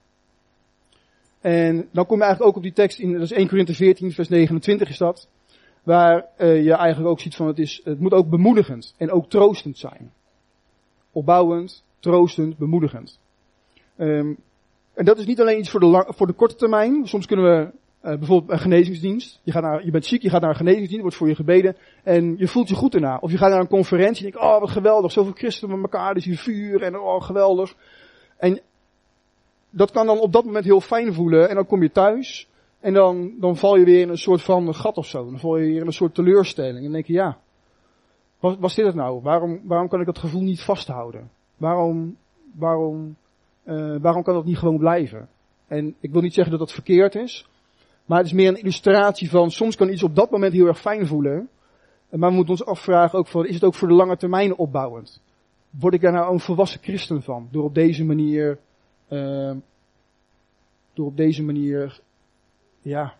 En dan kom je eigenlijk ook op die tekst in, dat is 1 Korinthe 14, vers 29 is dat, waar je eigenlijk ook ziet van het moet ook bemoedigend en ook troostend zijn. Opbouwend, troostend, bemoedigend. En dat is niet alleen iets voor de korte termijn. Soms kunnen we bijvoorbeeld een genezingsdienst. Je bent ziek, je gaat naar een genezingsdienst, wordt voor je gebeden en je voelt je goed daarna. Of je gaat naar een conferentie en denkt, oh wat geweldig, zoveel christenen met elkaar, er is hier vuur en oh geweldig. En dat kan dan op dat moment heel fijn voelen en dan kom je thuis en dan val je weer in een soort van gat of zo. Dan val je weer in een soort teleurstelling en dan denk je, ja, was dit het nou? Waarom kan ik dat gevoel niet vasthouden? Waarom kan dat niet gewoon blijven? En ik wil niet zeggen dat dat verkeerd is, maar het is meer een illustratie van, soms kan iets op dat moment heel erg fijn voelen, maar we moeten ons afvragen ook van, is het ook voor de lange termijn opbouwend? Word ik daar nou een volwassen christen van? Door op deze manier, ja,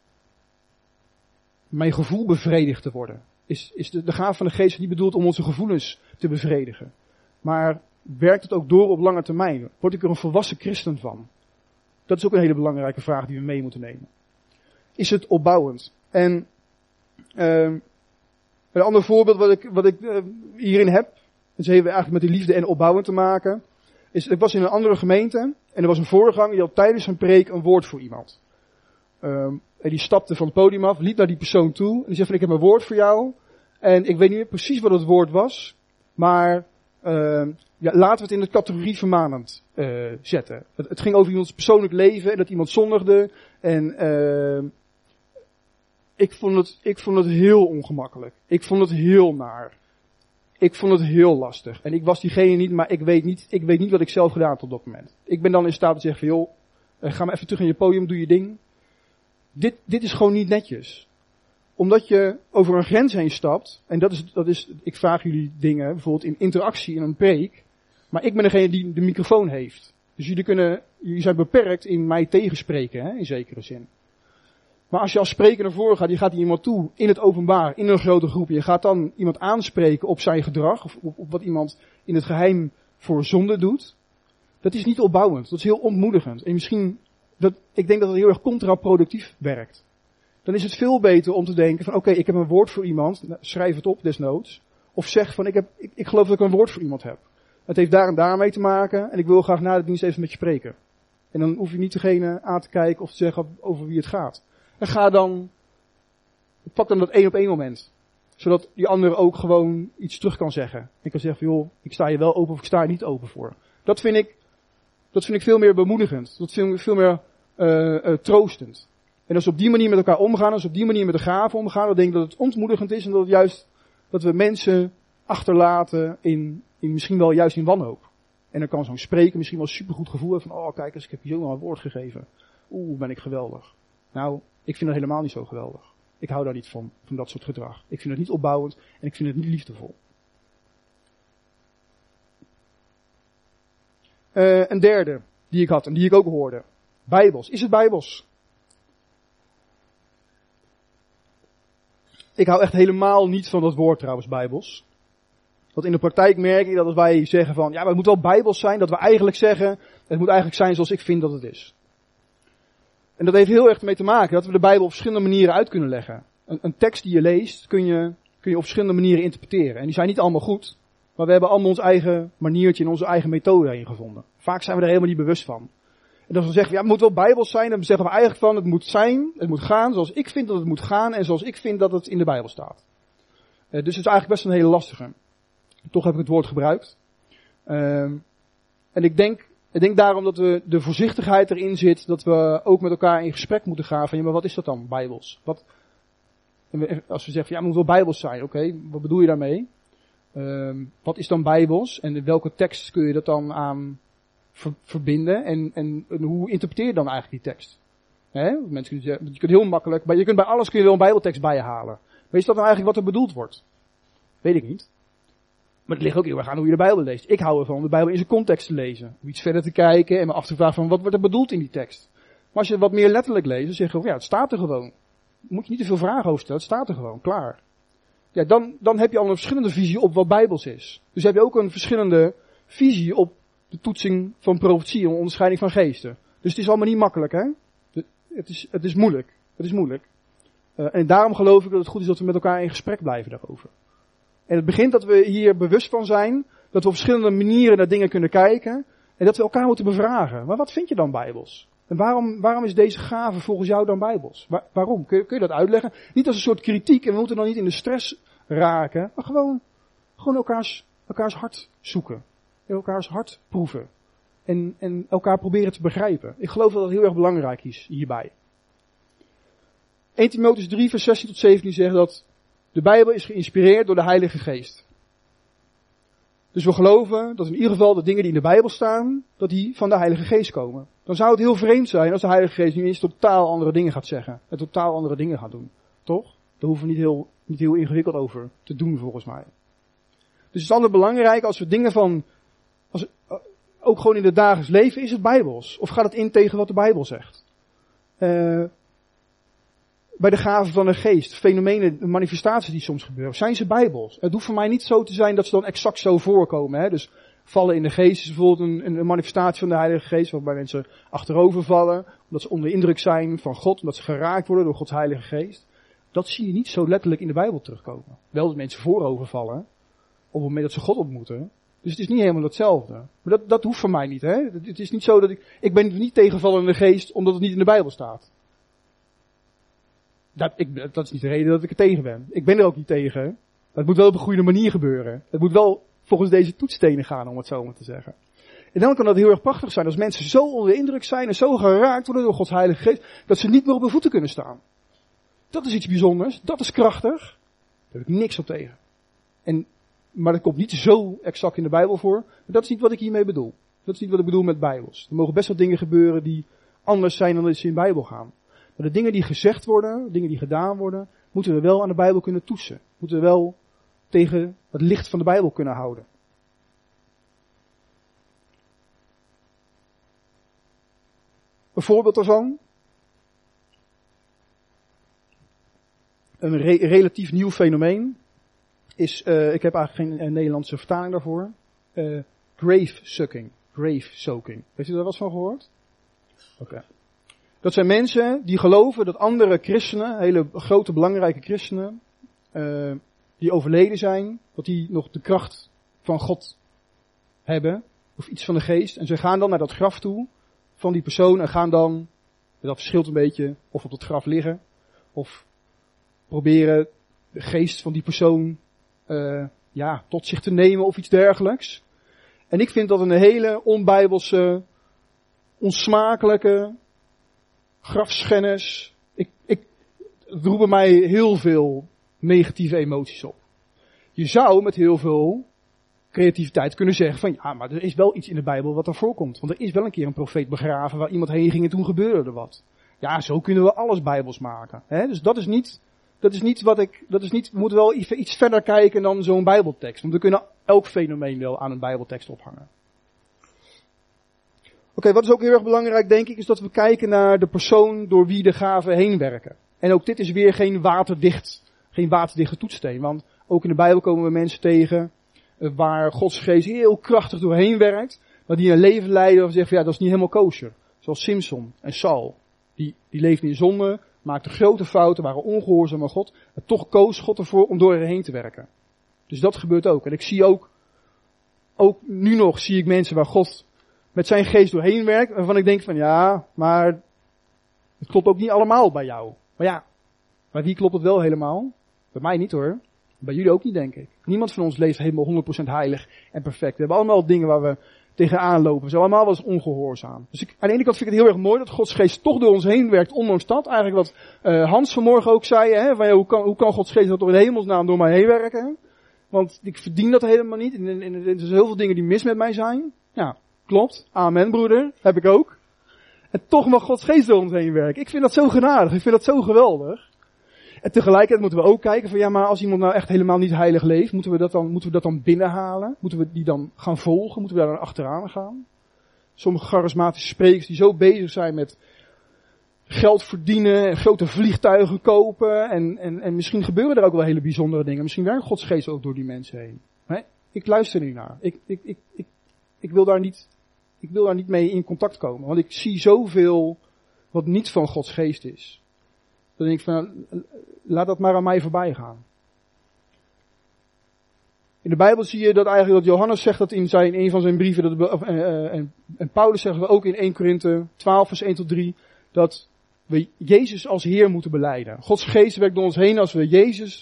mijn gevoel bevredigd te worden. Is de gave van de geest niet bedoeld om onze gevoelens te bevredigen? Maar werkt het ook door op lange termijn? Word ik er een volwassen christen van? Dat is ook een hele belangrijke vraag die we mee moeten nemen. Is het opbouwend? En een ander voorbeeld wat ik hierin heb, dat heeft eigenlijk met die liefde en opbouwend te maken, is, ik was in een andere gemeente en er was een voorganger die had tijdens zijn preek een woord voor iemand. En die stapte van het podium af, liep naar die persoon toe en die zei van, ik heb een woord voor jou. En ik weet niet meer precies wat het woord was, maar laten we het in de categorie vermanend zetten. Het ging over iemands persoonlijk leven en dat iemand zondigde. En ik vond het heel ongemakkelijk. Ik vond het heel naar. Ik vond het heel lastig. En ik was diegene niet, maar ik weet niet wat ik zelf gedaan had op dat moment. Ik ben dan in staat te zeggen van, joh, ga maar even terug in je podium, doe je ding. Dit is gewoon niet netjes. Omdat je over een grens heen stapt, en dat is, ik vraag jullie dingen, bijvoorbeeld in interactie in een preek, maar ik ben degene die de microfoon heeft. Dus jullie zijn beperkt in mij tegenspreken, hè, in zekere zin. Maar als je als spreker naar voren gaat, je gaat iemand toe, in het openbaar, in een grote groep, je gaat dan iemand aanspreken op zijn gedrag, of op wat iemand in het geheim voor zonde doet, dat is niet opbouwend, dat is heel ontmoedigend. En misschien, ik denk dat het heel erg contraproductief werkt. Dan is het veel beter om te denken van, oké, ik heb een woord voor iemand, schrijf het op desnoods. Of zeg van, ik geloof dat ik een woord voor iemand heb. Het heeft daar en daar mee te maken en ik wil graag na de dienst even met je spreken. En dan hoef je niet degene aan te kijken of te zeggen over wie het gaat. En pak dan dat 1-op-1 moment. Zodat die andere ook gewoon iets terug kan zeggen. Ik kan zeggen van, joh, ik sta je wel open of ik sta je niet open voor. Dat vind ik veel meer bemoedigend. Dat vind ik veel meer troostend. En als we op die manier met elkaar omgaan, als we op die manier met de gaven omgaan, dan denk ik dat het ontmoedigend is en dat we mensen achterlaten in misschien wel juist in wanhoop. En dan kan zo'n spreker misschien wel een supergoed gevoel hebben van, oh kijk eens, ik heb je zomaar een woord gegeven. Ben ik geweldig. Nou, ik vind dat helemaal niet zo geweldig. Ik hou daar niet van dat soort gedrag. Ik vind het niet opbouwend en ik vind het niet liefdevol. Een derde die ik had en die ik ook hoorde. Bijbels. Is het Bijbels? Ik hou echt helemaal niet van dat woord trouwens, Bijbels. Want in de praktijk merk ik dat als wij zeggen van, ja, maar het moet wel Bijbels zijn, dat we eigenlijk zeggen, het moet eigenlijk zijn zoals ik vind dat het is. En dat heeft heel erg mee te maken dat we de Bijbel op verschillende manieren uit kunnen leggen. Een tekst die je leest kun je op verschillende manieren interpreteren. En die zijn niet allemaal goed, maar we hebben allemaal ons eigen maniertje en onze eigen methode erin gevonden. Vaak zijn we er helemaal niet bewust van. En als we zeggen, ja, het moet wel Bijbels zijn, dan zeggen we eigenlijk van, het moet gaan zoals ik vind dat het moet gaan en zoals ik vind dat het in de Bijbel staat. Dus het is eigenlijk best een hele lastige. Toch heb ik het woord gebruikt. En ik denk daarom dat de voorzichtigheid erin zit, dat we ook met elkaar in gesprek moeten gaan van, ja, maar wat is dat dan, Bijbels? Als we zeggen, ja, het moet wel Bijbels zijn, oké, wat bedoel je daarmee? Wat is dan Bijbels? En in welke tekst kun je dat dan aan verbinden? En hoe interpreteer je dan eigenlijk die tekst? Mensen kunnen zeggen, je kunt heel makkelijk, maar je kunt bij alles wel een Bijbeltekst bijhalen. Maar is dat nou eigenlijk wat er bedoeld wordt? Weet ik niet. Maar het ligt ook heel erg aan hoe je de Bijbel leest. Ik hou ervan om de Bijbel in zijn context te lezen. Om iets verder te kijken en me af te vragen van wat wordt er bedoeld in die tekst. Maar als je wat meer letterlijk leest, dan zeg je van ja, het staat er gewoon. Moet je niet te veel vragen over stellen, het staat er gewoon, klaar. Ja, dan heb je al een verschillende visie op wat Bijbels is. Dus heb je ook een verschillende visie op de toetsing van profetie en onderscheiding van geesten. Dus het is allemaal niet makkelijk, hè. Het is moeilijk. Het is moeilijk. En daarom geloof ik dat het goed is dat we met elkaar in gesprek blijven daarover. En het begint dat we hier bewust van zijn, dat we op verschillende manieren naar dingen kunnen kijken. En dat we elkaar moeten bevragen. Maar wat vind je dan bijbels? En waarom is deze gave volgens jou dan bijbels? Waarom? Kun je dat uitleggen? Niet als een soort kritiek en we moeten dan niet in de stress raken. Maar gewoon elkaars hart zoeken. Elkaars hart proeven. En elkaar proberen te begrijpen. Ik geloof dat dat heel erg belangrijk is hierbij. 1 Timotheüs 3 vers 16 tot 17 zegt dat de Bijbel is geïnspireerd door de Heilige Geest. Dus we geloven dat in ieder geval de dingen die in de Bijbel staan, dat die van de Heilige Geest komen. Dan zou het heel vreemd zijn als de Heilige Geest nu eens totaal andere dingen gaat zeggen. En totaal andere dingen gaat doen. Toch? Daar hoeven we niet heel ingewikkeld over te doen volgens mij. Dus het is altijd belangrijk als we dingen van, ook gewoon in het dagelijks leven, is het Bijbels? Of gaat het in tegen wat de Bijbel zegt? Bij de gaven van de geest, fenomenen, manifestaties die soms gebeuren, zijn ze bijbels? Het hoeft voor mij niet zo te zijn dat ze dan exact zo voorkomen. Hè? Dus vallen in de geest is bijvoorbeeld een manifestatie van de Heilige Geest, waarbij mensen achterover vallen, omdat ze onder indruk zijn van God, omdat ze geraakt worden door Gods Heilige Geest. Dat zie je niet zo letterlijk in de Bijbel terugkomen. Wel dat mensen voorover vallen, op het moment dat ze God ontmoeten. Dus het is niet helemaal hetzelfde. Maar dat hoeft voor mij niet. Hè? Het is niet zo dat ik ben niet tegenvallen in de geest, omdat het niet in de Bijbel staat. Dat is niet de reden dat ik er tegen ben. Ik ben er ook niet tegen. Maar het moet wel op een goede manier gebeuren. Het moet wel volgens deze toetsstenen gaan, om het zo maar te zeggen. En dan kan dat heel erg prachtig zijn als mensen zo onder de indruk zijn en zo geraakt worden door Gods Heilige Geest, dat ze niet meer op hun voeten kunnen staan. Dat is iets bijzonders. Dat is krachtig. Daar heb ik niks op tegen. Maar dat komt niet zo exact in de Bijbel voor. Maar dat is niet wat ik hiermee bedoel. Dat is niet wat ik bedoel met Bijbels. Er mogen best wel dingen gebeuren die anders zijn dan dat ze in de Bijbel gaan. Maar de dingen die gezegd worden, dingen die gedaan worden, moeten we wel aan de Bijbel kunnen toetsen. Moeten we wel tegen het licht van de Bijbel kunnen houden. Een voorbeeld daarvan. Een relatief nieuw fenomeen is, ik heb eigenlijk geen Nederlandse vertaling daarvoor, grave soaking. Heeft u daar wat van gehoord? Oké. Dat zijn mensen die geloven dat andere christenen, hele grote belangrijke christenen, die overleden zijn, dat die nog de kracht van God hebben, of iets van de geest. En ze gaan dan naar dat graf toe van die persoon en gaan dan, dat verschilt een beetje, of op het graf liggen, of proberen de geest van die persoon tot zich te nemen of iets dergelijks. En ik vind dat een hele onbijbelse, onsmakelijke, grafschennis. Het roept bij mij heel veel negatieve emoties op. Je zou met heel veel creativiteit kunnen zeggen van ja, maar er is wel iets in de Bijbel wat daarvoor komt. Want er is wel een keer een profeet begraven waar iemand heen ging en toen gebeurde er wat. Ja, zo kunnen we alles Bijbels maken. Hè? Dus we moeten wel iets verder kijken dan zo'n Bijbeltekst. Want we kunnen elk fenomeen wel aan een Bijbeltekst ophangen. Oké, wat is ook heel erg belangrijk, denk ik, is dat we kijken naar de persoon door wie de gaven heen werken. En ook dit is weer geen waterdichte toetssteen. Want ook in de Bijbel komen we mensen tegen waar Gods geest heel krachtig doorheen werkt. Maar die een leven leiden waarvan we zeggen van ja, dat is niet helemaal kosher. Zoals Simson en Saul. Die leefden in zonde, maakten grote fouten, waren ongehoorzaam aan God. En toch koos God ervoor om door hen heen te werken. Dus dat gebeurt ook. En ik zie ook nu nog zie ik mensen waar God met zijn geest doorheen werkt, waarvan ik denk van ja, maar het klopt ook niet allemaal bij jou. Maar ja, bij wie klopt het wel helemaal? Bij mij niet hoor. Bij jullie ook niet, denk ik. Niemand van ons leeft helemaal 100% heilig en perfect. We hebben allemaal dingen waar we tegenaan lopen. We zijn allemaal wel eens ongehoorzaam. Dus aan de ene kant vind ik het heel erg mooi dat Gods geest toch door ons heen werkt, ondanks dat. Eigenlijk wat Hans vanmorgen ook zei, hè, van, ja, hoe kan Gods geest dat door in hemelsnaam door mij heen werken? Want ik verdien dat helemaal niet. En er zijn heel veel dingen die mis met mij zijn. Ja, klopt. Amen, broeder. Heb ik ook. En toch mag Gods geest door ons heen werken. Ik vind dat zo genadig. Ik vind dat zo geweldig. En tegelijkertijd moeten we ook kijken van ja, maar als iemand nou echt helemaal niet heilig leeft, moeten we dat dan binnenhalen? Moeten we die dan gaan volgen? Moeten we daar dan achteraan gaan? Sommige charismatische sprekers die zo bezig zijn met geld verdienen en grote vliegtuigen kopen en misschien gebeuren er ook wel hele bijzondere dingen. Misschien werkt Gods geest ook door die mensen heen. Nee, ik luister niet naar. Ik wil daar niet mee in contact komen, want ik zie zoveel wat niet van Gods geest is. Dan denk ik van, laat dat maar aan mij voorbij gaan. In de Bijbel zie je dat eigenlijk dat Johannes zegt dat in een van zijn brieven, en Paulus zegt we ook in 1 Korinthe 12 vers 1 tot 3, dat we Jezus als Heer moeten belijden. Gods geest werkt door ons heen als we Jezus,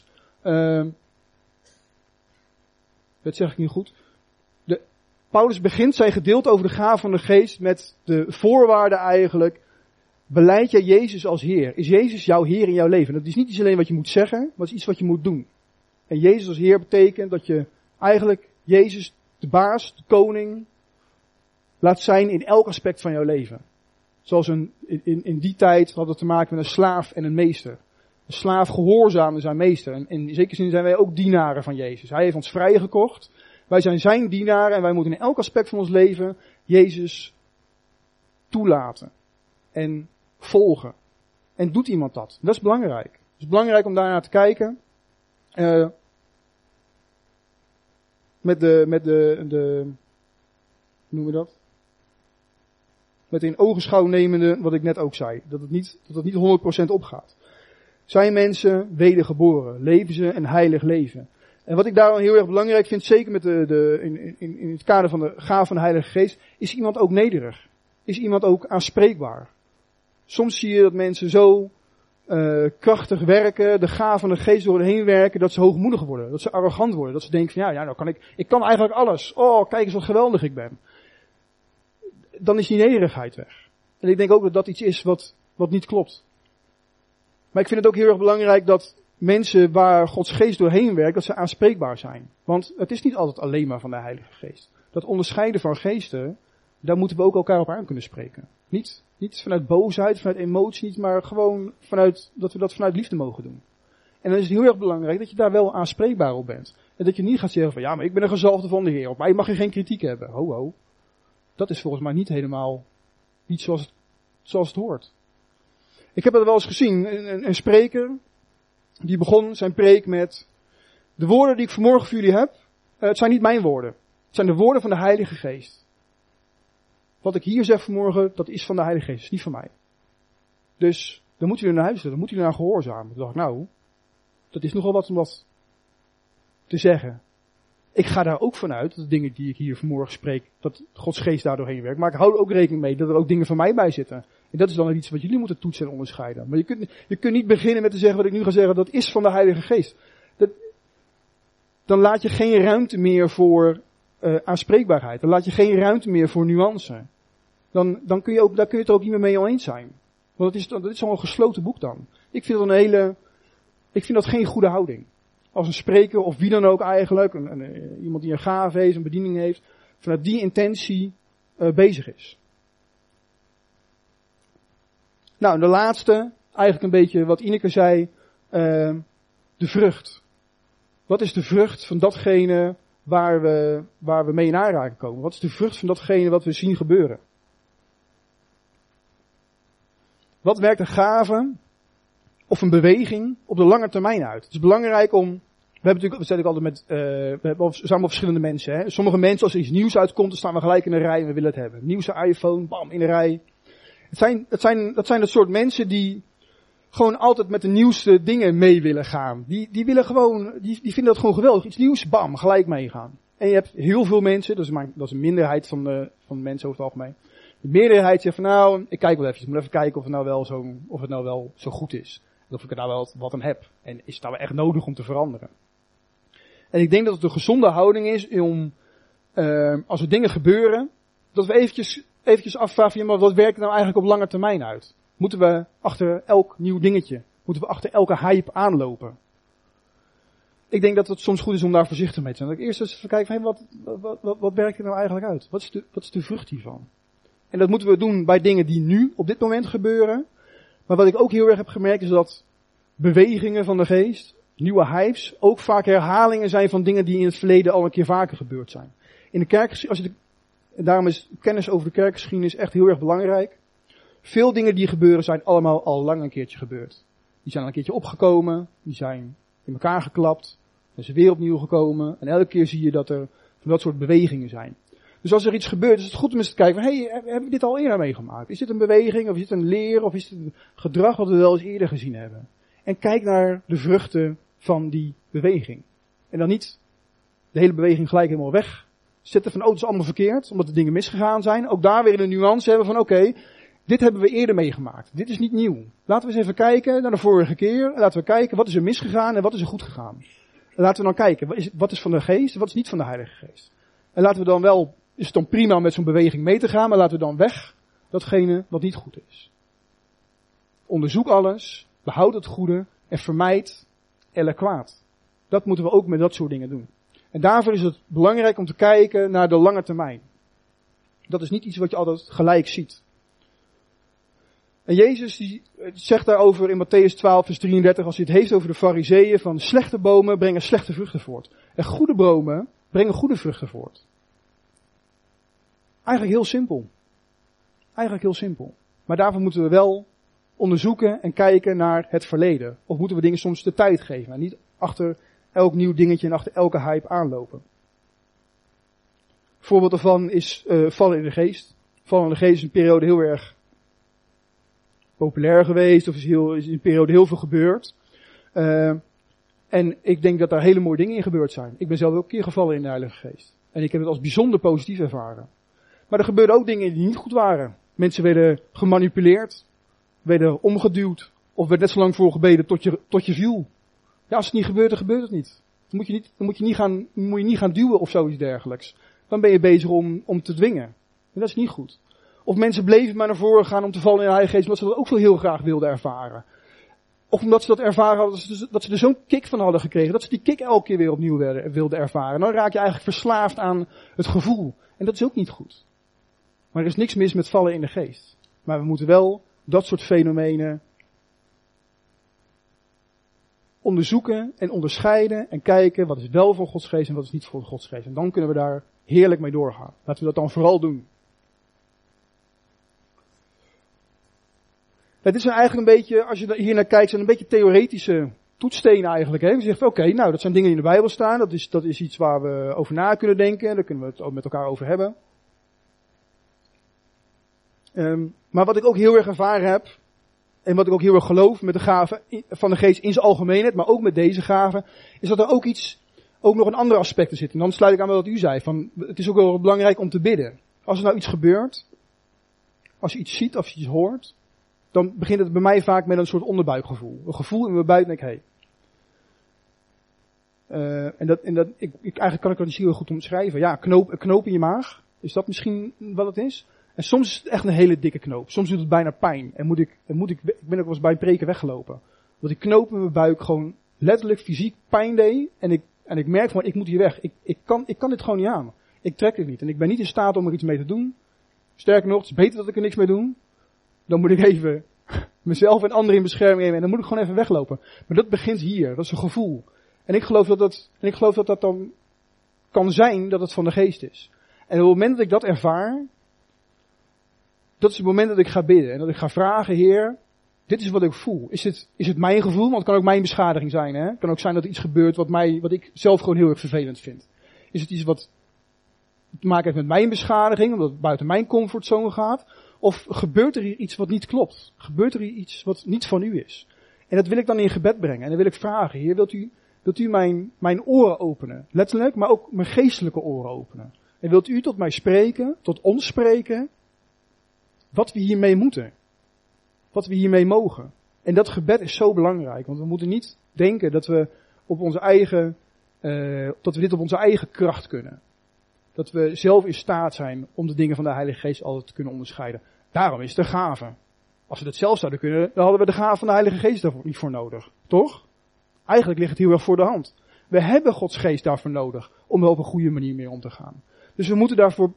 dat zeg ik niet goed. Paulus begint zijn gedeelte over de gaven van de geest met de voorwaarden eigenlijk. Belijd jij Jezus als Heer? Is Jezus jouw Heer in jouw leven? Dat is niet iets alleen wat je moet zeggen, maar het is iets wat je moet doen. En Jezus als Heer betekent dat je eigenlijk Jezus, de baas, de koning, laat zijn in elk aspect van jouw leven. Zoals in die tijd had het te maken met een slaaf en een meester. Een slaaf gehoorzaamde zijn meester. En in zekere zin zijn wij ook dienaren van Jezus. Hij heeft ons vrijgekocht. Wij zijn zijn dienaren en wij moeten in elk aspect van ons leven Jezus toelaten. En volgen. En doet iemand dat? Dat is belangrijk. Het is belangrijk om daarnaar te kijken. Met hoe noemen we dat? Met in ogenschouw nemende, wat ik net ook zei. Dat het niet 100% opgaat. Zijn mensen wedergeboren? Leven ze een heilig leven? En wat ik daarom heel erg belangrijk vind, zeker met in het kader van de gave van de Heilige Geest, is iemand ook nederig? Is iemand ook aanspreekbaar? Soms zie je dat mensen zo krachtig werken, de gave van de Geest door hen heen werken, dat ze hoogmoedig worden, dat ze arrogant worden, dat ze denken van ja, nou kan ik kan eigenlijk alles. Oh, kijk eens wat geweldig ik ben. Dan is die nederigheid weg. En ik denk ook dat dat iets is wat niet klopt. Maar ik vind het ook heel erg belangrijk dat mensen waar Gods Geest doorheen werkt, dat ze aanspreekbaar zijn. Want het is niet altijd alleen maar van de Heilige Geest. Dat onderscheiden van geesten, daar moeten we ook elkaar op aan kunnen spreken. Niet vanuit boosheid, vanuit emotie, niet, maar gewoon dat we dat vanuit liefde mogen doen. En dan is het heel erg belangrijk dat je daar wel aanspreekbaar op bent. En dat je niet gaat zeggen van ja, maar ik ben een gezalfde van de Heer. Op mij mag je geen kritiek hebben. Ho, ho. Dat is volgens mij niet helemaal niet zoals het hoort. Ik heb het wel eens gezien, een spreker, die begon zijn preek met: de woorden die ik vanmorgen voor jullie heb, het zijn niet mijn woorden. Het zijn de woorden van de Heilige Geest. Wat ik hier zeg vanmorgen, dat is van de Heilige Geest, niet van mij. Dus dan moeten jullie naar luisteren, dan moeten jullie naar gehoorzamen. Toen dacht ik, nou, dat is nogal wat om dat te zeggen. Ik ga daar ook vanuit, dat de dingen die ik hier vanmorgen spreek, dat Gods Geest daar doorheen werkt. Maar ik hou er ook rekening mee dat er ook dingen van mij bij zitten. En dat is dan iets wat jullie moeten toetsen en onderscheiden. Maar je kunt niet beginnen met te zeggen wat ik nu ga zeggen, dat is van de Heilige Geest. Dan laat je geen ruimte meer voor aanspreekbaarheid. Dan laat je geen ruimte meer voor nuance. Dan kun je het er ook niet meer mee oneens zijn. Want dat is zo'n gesloten boek dan. Ik vind dat geen goede houding. Als een spreker of wie dan ook eigenlijk, iemand die een gave heeft, een bediening heeft, vanuit die intentie bezig is. Nou, en de laatste, eigenlijk een beetje wat Ineke zei, de vrucht. Wat is de vrucht van datgene waar we mee in aanraking komen? Wat is de vrucht van datgene wat we zien gebeuren? Wat werkt een gave of een beweging op de lange termijn uit? Het is belangrijk om... We hebben samen verschillende mensen. Hè? Sommige mensen, als er iets nieuws uitkomt, dan staan we gelijk in een rij en we willen het hebben. Nieuwste iPhone, bam, in een rij. Dat zijn het soort mensen die gewoon altijd met de nieuwste dingen mee willen gaan. Die willen gewoon, die vinden dat gewoon geweldig. Iets nieuws, bam, gelijk meegaan. En je hebt heel veel mensen, dat is een minderheid van de mensen over het algemeen. De meerderheid zegt van nou, ik kijk wel even. Ik moet even kijken of het nou wel zo goed is. Of ik er nou wel wat aan heb. En is het nou echt nodig om te veranderen. En ik denk dat het een gezonde houding is om, als er dingen gebeuren, dat we eventjes afvragen, maar wat werkt er nou eigenlijk op lange termijn uit? Moeten we achter elk nieuw dingetje, moeten we achter elke hype aanlopen? Ik denk dat het soms goed is om daar voorzichtig mee te zijn. Dat ik eerst eens even kijken, wat werkt er nou eigenlijk uit? Wat is de vrucht hiervan? En dat moeten we doen bij dingen die nu, op dit moment gebeuren. Maar wat ik ook heel erg heb gemerkt is dat bewegingen van de geest, nieuwe hypes, ook vaak herhalingen zijn van dingen die in het verleden al een keer vaker gebeurd zijn. In de kerkgeschiedenis, daarom is kennis over de kerkgeschiedenis echt heel erg belangrijk. Veel dingen die gebeuren zijn allemaal al lang een keertje gebeurd. Die zijn al een keertje opgekomen, die zijn in elkaar geklapt, dan zijn weer opnieuw gekomen. En elke keer zie je dat er van dat soort bewegingen zijn. Dus als er iets gebeurt, is het goed om eens te kijken van, hebben we dit al eerder meegemaakt? Is dit een beweging, of is dit een leer, of is dit een gedrag wat we wel eens eerder gezien hebben? En kijk naar de vruchten van die beweging. En dan niet de hele beweging gelijk helemaal weg zetten van, het is allemaal verkeerd, omdat de dingen misgegaan zijn. Ook daar weer een nuance hebben van, oké, dit hebben we eerder meegemaakt. Dit is niet nieuw. Laten we eens even kijken naar de vorige keer. Laten we kijken, wat is er misgegaan en wat is er goed gegaan. En laten we dan kijken, wat is van de geest en wat is niet van de Heilige Geest. En laten we dan wel, is het dan prima om met zo'n beweging mee te gaan, maar laten we dan weg datgene wat niet goed is. Onderzoek alles, behoud het goede en vermijd elk kwaad. Dat moeten we ook met dat soort dingen doen. En daarvoor is het belangrijk om te kijken naar de lange termijn. Dat is niet iets wat je altijd gelijk ziet. En Jezus die zegt daarover in Matthäus 12 vers 33, als hij het heeft over de Farizeeën, van slechte bomen brengen slechte vruchten voort. En goede bomen brengen goede vruchten voort. Eigenlijk heel simpel. Eigenlijk heel simpel. Maar daarvoor moeten we wel onderzoeken en kijken naar het verleden. Of moeten we dingen soms de tijd geven en niet achter elk nieuw dingetje en achter elke hype aanlopen. Een voorbeeld daarvan is vallen in de geest. Vallen in de geest is een periode heel erg populair geweest, of is in een periode heel veel gebeurd. En ik denk dat daar hele mooie dingen in gebeurd zijn. Ik ben zelf ook een keer gevallen in de Heilige Geest. En ik heb het als bijzonder positief ervaren. Maar er gebeurden ook dingen die niet goed waren. Mensen werden gemanipuleerd, werden omgeduwd, of werd net zo lang voor gebeden tot je viel. Ja, als het niet gebeurt, dan gebeurt het niet. Dan moet je niet gaan duwen of zoiets dergelijks. Dan ben je bezig om te dwingen. En dat is niet goed. Of mensen bleven maar naar voren gaan om te vallen in de Heilige Geest, omdat ze dat ook wel heel graag wilden ervaren. Of omdat ze dat ervaren hadden, dat ze er zo'n kick van hadden gekregen, dat ze die kick elke keer weer opnieuw wilden ervaren. Dan raak je eigenlijk verslaafd aan het gevoel. En dat is ook niet goed. Maar er is niks mis met vallen in de geest. Maar we moeten wel dat soort fenomenen onderzoeken en onderscheiden en kijken wat is wel voor Gods geest en wat is niet voor Gods geest. En dan kunnen we daar heerlijk mee doorgaan. Laten we dat dan vooral doen. Het is eigenlijk een beetje, als je hier naar kijkt, zijn een beetje theoretische toetsstenen eigenlijk. Hè? Je zegt, oké, nou dat zijn dingen die in de Bijbel staan. Dat is iets waar we over na kunnen denken. Daar kunnen we het ook met elkaar over hebben. Maar wat ik ook heel erg ervaren heb, en wat ik ook heel erg geloof met de gaven van de geest in zijn algemeenheid, maar ook met deze gaven, is dat er ook nog een ander aspect in zit. En dan sluit ik aan bij wat u zei, van het is ook wel belangrijk om te bidden. Als er nou iets gebeurt, als je iets ziet, als je iets hoort, dan begint het bij mij vaak met een soort onderbuikgevoel. Een gevoel in mijn buik, denk ik, eigenlijk kan ik dat niet heel goed omschrijven. Ja, een knoop in je maag, is dat misschien wat het is? En soms is het echt een hele dikke knoop. Soms doet het bijna pijn. En ik ben ook wel eens bij een preken weggelopen. Dat die knoop in mijn buik gewoon letterlijk fysiek pijn deed. En ik merk van, ik moet hier weg. Ik kan dit gewoon niet aan. Ik trek het niet. En ik ben niet in staat om er iets mee te doen. Sterker nog, het is beter dat ik er niks mee doe. Dan moet ik even mezelf en anderen in bescherming nemen. En dan moet ik gewoon even weglopen. Maar dat begint hier. Dat is een gevoel. En ik geloof dat dat dan kan zijn dat het van de geest is. En op het moment dat ik dat ervaar, dat is het moment dat ik ga bidden. En dat ik ga vragen, Heer, dit is wat ik voel. Is het mijn gevoel? Want het kan ook mijn beschadiging zijn. Hè? Het kan ook zijn dat er iets gebeurt wat ik zelf gewoon heel erg vervelend vind. Is het iets wat te maken heeft met mijn beschadiging, omdat het buiten mijn comfortzone gaat? Of gebeurt er hier iets wat niet klopt? Gebeurt er hier iets wat niet van u is? En dat wil ik dan in gebed brengen. En dan wil ik vragen, Heer, wilt u mijn oren openen? Letterlijk, maar ook mijn geestelijke oren openen. En wilt u tot mij spreken, tot ons spreken, wat we hiermee moeten. Wat we hiermee mogen. En dat gebed is zo belangrijk. Want we moeten niet denken dat we dit op onze eigen kracht kunnen. Dat we zelf in staat zijn om de dingen van de Heilige Geest altijd te kunnen onderscheiden. Daarom is het een gave. Als we dat zelf zouden kunnen, dan hadden we de gave van de Heilige Geest daarvoor niet voor nodig. Toch? Eigenlijk ligt het heel erg voor de hand. We hebben Gods Geest daarvoor nodig om er op een goede manier mee om te gaan. Dus we moeten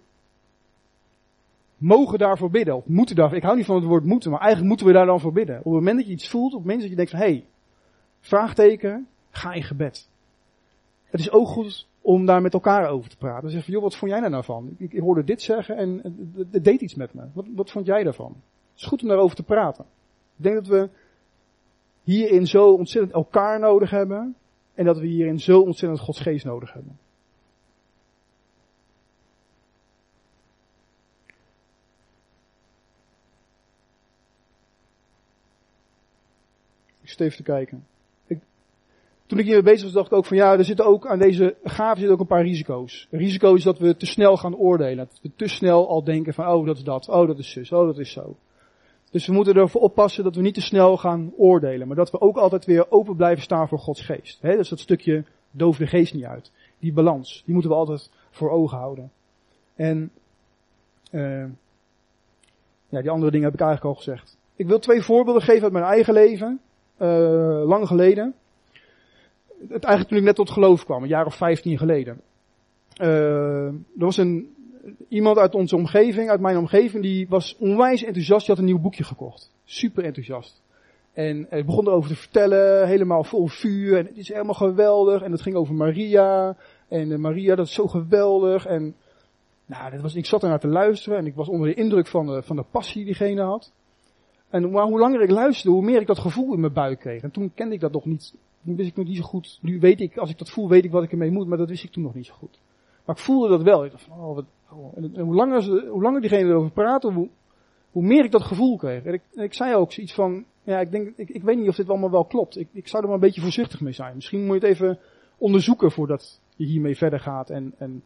mogen daarvoor bidden. Of moeten daarvoor. Ik hou niet van het woord moeten, maar eigenlijk moeten we daar dan voor bidden. Op het moment dat je iets voelt, op het moment dat je denkt van, hé, vraagteken, ga in gebed. Het is ook goed om daar met elkaar over te praten. Dan zeg je, joh, wat vond jij daar nou van? Ik hoorde dit zeggen en het deed iets met me. Wat vond jij daarvan? Het is goed om daarover te praten. Ik denk dat we hierin zo ontzettend elkaar nodig hebben. En dat we hierin zo ontzettend Gods Geest nodig hebben. Ik zit even te kijken. toen ik hiermee bezig was, dacht ik ook van ja, er zitten ook aan deze gaven ook een paar risico's. Een risico is dat we te snel gaan oordelen. Dat we te snel al denken van oh, dat is dat, oh, dat is zus, oh, dat is zo. Dus we moeten ervoor oppassen dat we niet te snel gaan oordelen. Maar dat we ook altijd weer open blijven staan voor Gods geest. Dus dat stukje doof de geest niet uit. Die balans, die moeten we altijd voor ogen houden. En die andere dingen heb ik eigenlijk al gezegd. Ik wil 2 voorbeelden geven uit mijn eigen leven. Lang geleden. Het eigenlijk toen ik net tot geloof kwam, een jaar of 15 geleden. Er was iemand uit onze omgeving, uit mijn omgeving, die was onwijs enthousiast. Die had een nieuw boekje gekocht. Super enthousiast. En hij begon erover te vertellen, helemaal vol vuur. En het is helemaal geweldig. En het ging over Maria. En Maria, dat is zo geweldig. En ik zat ernaar te luisteren. En ik was onder de indruk van de passie die diegene had. Maar hoe langer ik luisterde, hoe meer ik dat gevoel in mijn buik kreeg. En toen kende ik dat nog niet. Toen wist ik nog niet zo goed. Nu weet ik, als ik dat voel, weet ik wat ik ermee moet. Maar dat wist ik toen nog niet zo goed. Maar ik voelde dat wel. Ik dacht van, En hoe langer diegene erover praatte, hoe meer ik dat gevoel kreeg. En ik zei ook zoiets van, ja, ik weet niet of dit allemaal wel klopt. Ik zou er maar een beetje voorzichtig mee zijn. Misschien moet je het even onderzoeken voordat je hiermee verder gaat. En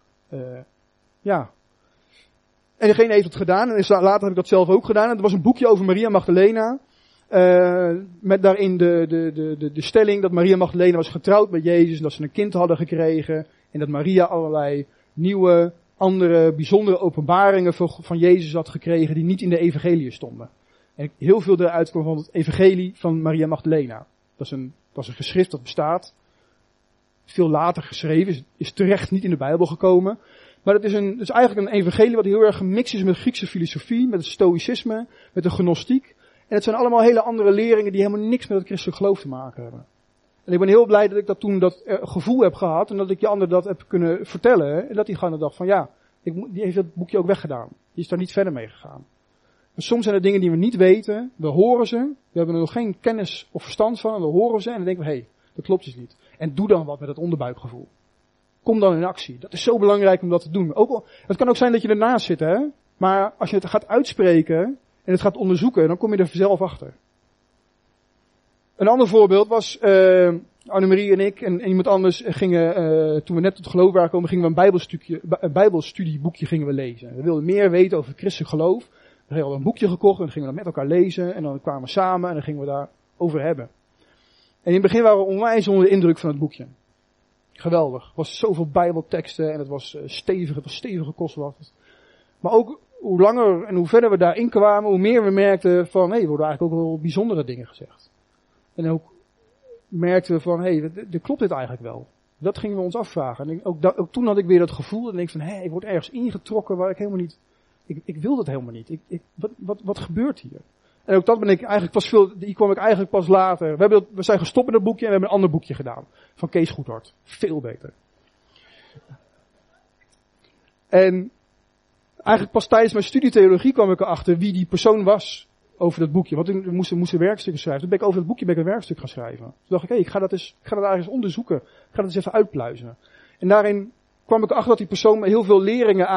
degene heeft het gedaan. En later heb ik dat zelf ook gedaan. En er was een boekje over Maria Magdalena. Met daarin de stelling dat Maria Magdalena was getrouwd met Jezus. En dat ze een kind hadden gekregen. En dat Maria allerlei nieuwe, andere, bijzondere openbaringen van Jezus had gekregen die niet in de evangelie stonden. En heel veel eruit kwam van het evangelie van Maria Magdalena. Dat was een geschrift dat bestaat. Veel later geschreven, is terecht niet in de Bijbel gekomen. Maar het is eigenlijk een evangelie wat heel erg gemixt is met Griekse filosofie, met het stoïcisme, met de gnostiek. En het zijn allemaal hele andere leringen die helemaal niks met het christelijk geloof te maken hebben. En ik ben heel blij dat ik toen dat gevoel heb gehad en dat ik je ander dat heb kunnen vertellen. En dat die gewoon dacht van ja, die heeft dat boekje ook weggedaan. Die is daar niet verder mee gegaan. En soms zijn er dingen die we niet weten, we horen ze, we hebben er nog geen kennis of verstand van, en we horen ze en dan denken we, hé, dat klopt dus niet. En doe dan wat met het onderbuikgevoel. Kom dan in actie. Dat is zo belangrijk om dat te doen. Het kan ook zijn dat je ernaast zit, hè. Maar als je het gaat uitspreken en het gaat onderzoeken, dan kom je er zelf achter. Een ander voorbeeld was, Annemarie en ik en iemand anders gingen, toen we net tot geloof waren gekomen, gingen we een bijbelstudieboekje gingen we lezen. We wilden meer weten over het christelijk geloof. We hadden een boekje gekocht en dan gingen we dat met elkaar lezen en dan kwamen we samen en dan gingen we daar over hebben. En in het begin waren we onwijs onder de indruk van het boekje. Geweldig. Er was zoveel bijbelteksten en het was stevige kost was het. Maar ook hoe langer en hoe verder we daarin kwamen, hoe meer we merkten van, er worden eigenlijk ook wel bijzondere dingen gezegd. En ook merkten we van, klopt dit eigenlijk wel? Dat gingen we ons afvragen. En ook toen had ik weer dat gevoel en denk van, ik word ergens ingetrokken waar ik helemaal niet, ik wil dat helemaal niet. Wat gebeurt hier? En ook dat ben ik eigenlijk die kwam ik eigenlijk pas later. We zijn gestopt met dat boekje en we hebben een ander boekje gedaan. Van Kees Goedhart. Veel beter. En eigenlijk pas tijdens mijn studie theologie kwam ik erachter wie die persoon was over dat boekje. Want we moesten werkstukken schrijven. Toen ben ik over dat boekje een werkstuk gaan schrijven. Toen dacht ik, ik ga dat eigenlijk onderzoeken. Ik ga dat eens even uitpluizen. En daarin kwam ik erachter dat die persoon me heel veel leringen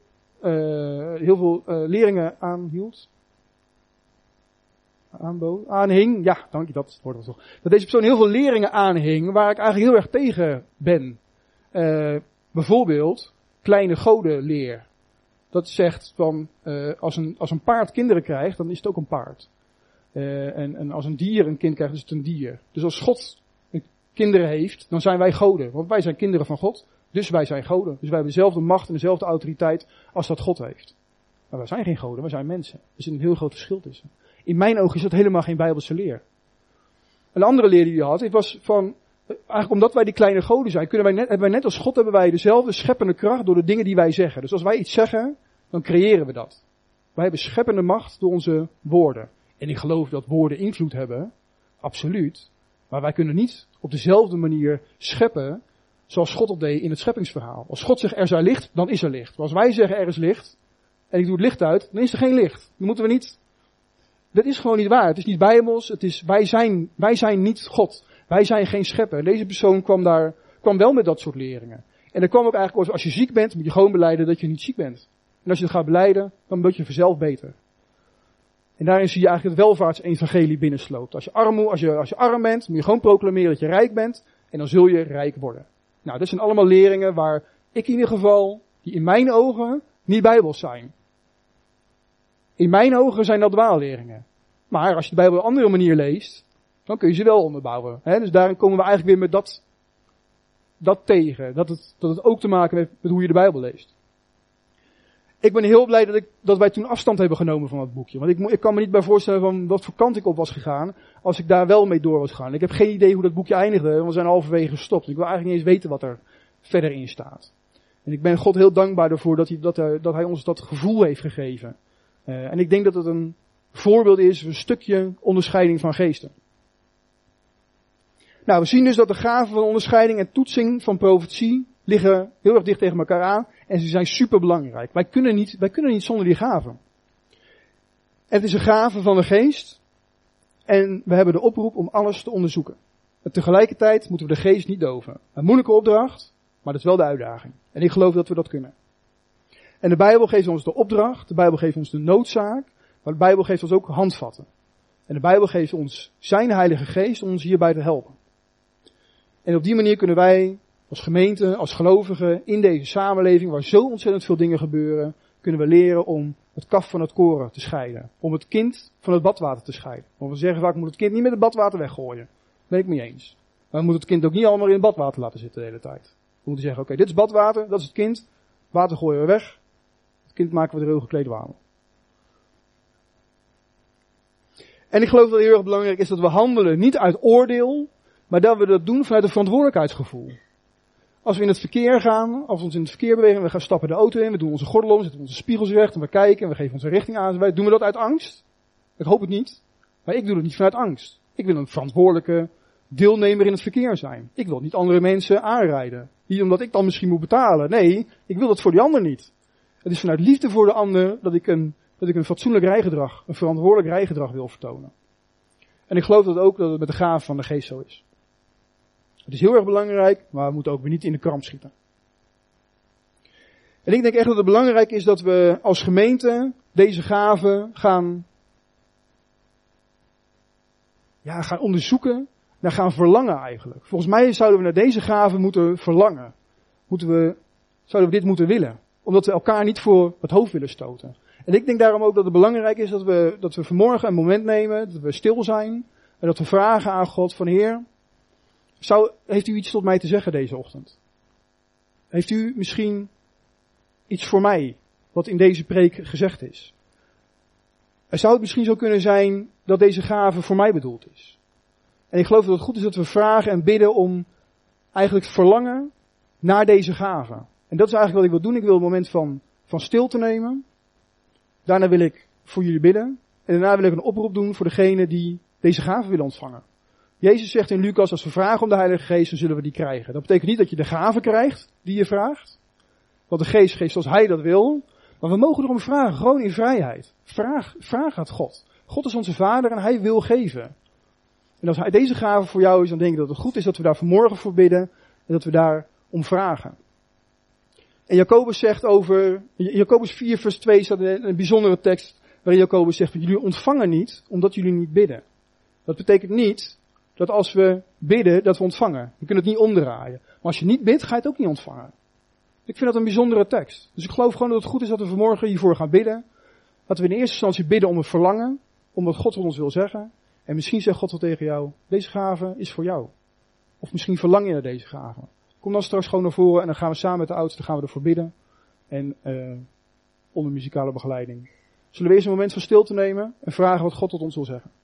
aanhield. Aanhing, ja, dank je, dat wordt het toch. Dat deze persoon heel veel leringen aanhing waar ik eigenlijk heel erg tegen ben. Bijvoorbeeld, kleine godenleer. Dat zegt van, als een paard kinderen krijgt, dan is het ook een paard. En als een dier een kind krijgt, is het een dier. Dus als God kinderen heeft, dan zijn wij goden. Want wij zijn kinderen van God, dus wij zijn goden. Dus wij hebben dezelfde macht en dezelfde autoriteit als dat God heeft. Maar wij zijn geen goden, wij zijn mensen. Er zit een heel groot verschil tussen. In mijn ogen is dat helemaal geen Bijbelse leer. Een andere leer die hij had, het was van, eigenlijk omdat wij die kleine goden zijn, hebben wij net als God dezelfde scheppende kracht door de dingen die wij zeggen. Dus als wij iets zeggen, dan creëren we dat. Wij hebben scheppende macht door onze woorden. En ik geloof dat woorden invloed hebben, absoluut. Maar wij kunnen niet op dezelfde manier scheppen zoals God dat deed in het scheppingsverhaal. Als God zegt er zij licht, dan is er licht. Maar als wij zeggen er is licht, en ik doe het licht uit, dan is er geen licht. Dan moeten we niet. Dat is gewoon niet waar. Het is niet bijbels. Wij zijn niet God. Wij zijn geen schepper. En deze persoon kwam wel met dat soort leringen. En er kwam ook eigenlijk, als je ziek bent, moet je gewoon belijden dat je niet ziek bent. En als je het gaat belijden, dan word je vanzelf beter. En daarin zie je eigenlijk het welvaartsevangelie binnensloopt. Als je arm bent, moet je gewoon proclameren dat je rijk bent. En dan zul je rijk worden. Nou, dat zijn allemaal leringen waar ik in ieder geval, die in mijn ogen niet bijbels zijn. In mijn ogen zijn dat dwaalleringen. Maar als je de Bijbel op een andere manier leest, dan kun je ze wel onderbouwen. Dus daarin komen we eigenlijk weer met dat tegen. Dat het ook te maken heeft met hoe je de Bijbel leest. Ik ben heel blij dat wij toen afstand hebben genomen van dat boekje. Want ik kan me niet bij voorstellen van wat voor kant ik op was gegaan als ik daar wel mee door was gegaan. Ik heb geen idee hoe dat boekje eindigde, want we zijn halverwege gestopt. Ik wil eigenlijk niet eens weten wat er verder in staat. En ik ben God heel dankbaar ervoor dat hij ons dat gevoel heeft gegeven. En ik denk dat het een voorbeeld is, een stukje onderscheiding van geesten. Nou, we zien dus dat de gaven van onderscheiding en toetsing van profetie liggen heel erg dicht tegen elkaar aan en ze zijn super belangrijk. Wij kunnen niet zonder die gaven. En het is een gave van de geest en we hebben de oproep om alles te onderzoeken. En tegelijkertijd moeten we de geest niet doven. Een moeilijke opdracht, maar dat is wel de uitdaging. En ik geloof dat we dat kunnen. En de Bijbel geeft ons de opdracht, de Bijbel geeft ons de noodzaak, maar de Bijbel geeft ons ook handvatten. En de Bijbel geeft ons zijn Heilige Geest om ons hierbij te helpen. En op die manier kunnen wij als gemeente, als gelovigen in deze samenleving waar zo ontzettend veel dingen gebeuren, kunnen we leren om het kaf van het koren te scheiden. Om het kind van het badwater te scheiden. Want we zeggen vaak, moet het kind niet met het badwater weggooien. Dat ben ik mee eens. Maar we moeten het kind ook niet allemaal in het badwater laten zitten de hele tijd. We moeten zeggen, oké, dit is badwater, dat is het kind. Water gooien we weg. Het kind maken we er heel gekleed warm. En ik geloof dat het heel erg belangrijk is dat we handelen niet uit oordeel, maar dat we dat doen vanuit een verantwoordelijkheidsgevoel. Als we in het verkeer gaan, als we ons in het verkeer bewegen, we gaan stappen de auto in, we doen onze gordel om, zetten onze spiegels recht en we kijken en we geven onze richting aan. Doen we dat uit angst? Ik hoop het niet. Maar ik doe het niet vanuit angst. Ik wil een verantwoordelijke deelnemer in het verkeer zijn. Ik wil niet andere mensen aanrijden. Niet omdat ik dan misschien moet betalen. Nee, ik wil dat voor die ander niet. Het is vanuit liefde voor de ander dat ik een fatsoenlijk rijgedrag, een verantwoordelijk rijgedrag wil vertonen. En ik geloof dat het met de gave van de geest zo is. Het is heel erg belangrijk, maar we moeten ook weer niet in de kramp schieten. En ik denk echt dat het belangrijk is dat we als gemeente deze gaven gaan onderzoeken, naar gaan verlangen eigenlijk. Volgens mij zouden we naar deze gaven moeten verlangen. Zouden we dit moeten willen. Omdat we elkaar niet voor het hoofd willen stoten. En ik denk daarom ook dat het belangrijk is dat we vanmorgen een moment nemen, dat we stil zijn. En dat we vragen aan God van Heer, heeft u iets tot mij te zeggen deze ochtend? Heeft u misschien iets voor mij, wat in deze preek gezegd is? Zou het misschien zo kunnen zijn dat deze gave voor mij bedoeld is? En ik geloof dat het goed is dat we vragen en bidden om eigenlijk verlangen naar deze gave. En dat is eigenlijk wat ik wil doen. Ik wil een moment van stilte nemen. Daarna wil ik voor jullie bidden. En daarna wil ik een oproep doen voor degenen die deze gave willen ontvangen. Jezus zegt in Lucas, als we vragen om de Heilige Geest, dan zullen we die krijgen. Dat betekent niet dat je de gave krijgt die je vraagt. Want de Geest geeft zoals Hij dat wil. Maar we mogen erom vragen, gewoon in vrijheid. Vraag aan God. God is onze Vader en Hij wil geven. En als Hij deze gave voor jou is, dan denk ik dat het goed is dat we daar vanmorgen voor bidden. En dat we daar om vragen. En Jacobus zegt Jacobus 4 vers 2 staat een bijzondere tekst, waarin Jacobus zegt, jullie ontvangen niet, omdat jullie niet bidden. Dat betekent niet dat als we bidden, dat we ontvangen. We kunnen het niet omdraaien. Maar als je niet bidt, ga je het ook niet ontvangen. Ik vind dat een bijzondere tekst. Dus ik geloof gewoon dat het goed is dat we vanmorgen hiervoor gaan bidden. Dat we in eerste instantie bidden om een verlangen, om wat God ons wil zeggen. En misschien zegt God wel tegen jou, deze gave is voor jou. Of misschien verlang je naar deze gave. Kom dan straks gewoon naar voren en dan gaan we samen met de oudsten ervoor bidden. En onder muzikale begeleiding. Zullen we eerst een moment van stilte nemen en vragen wat God tot ons wil zeggen.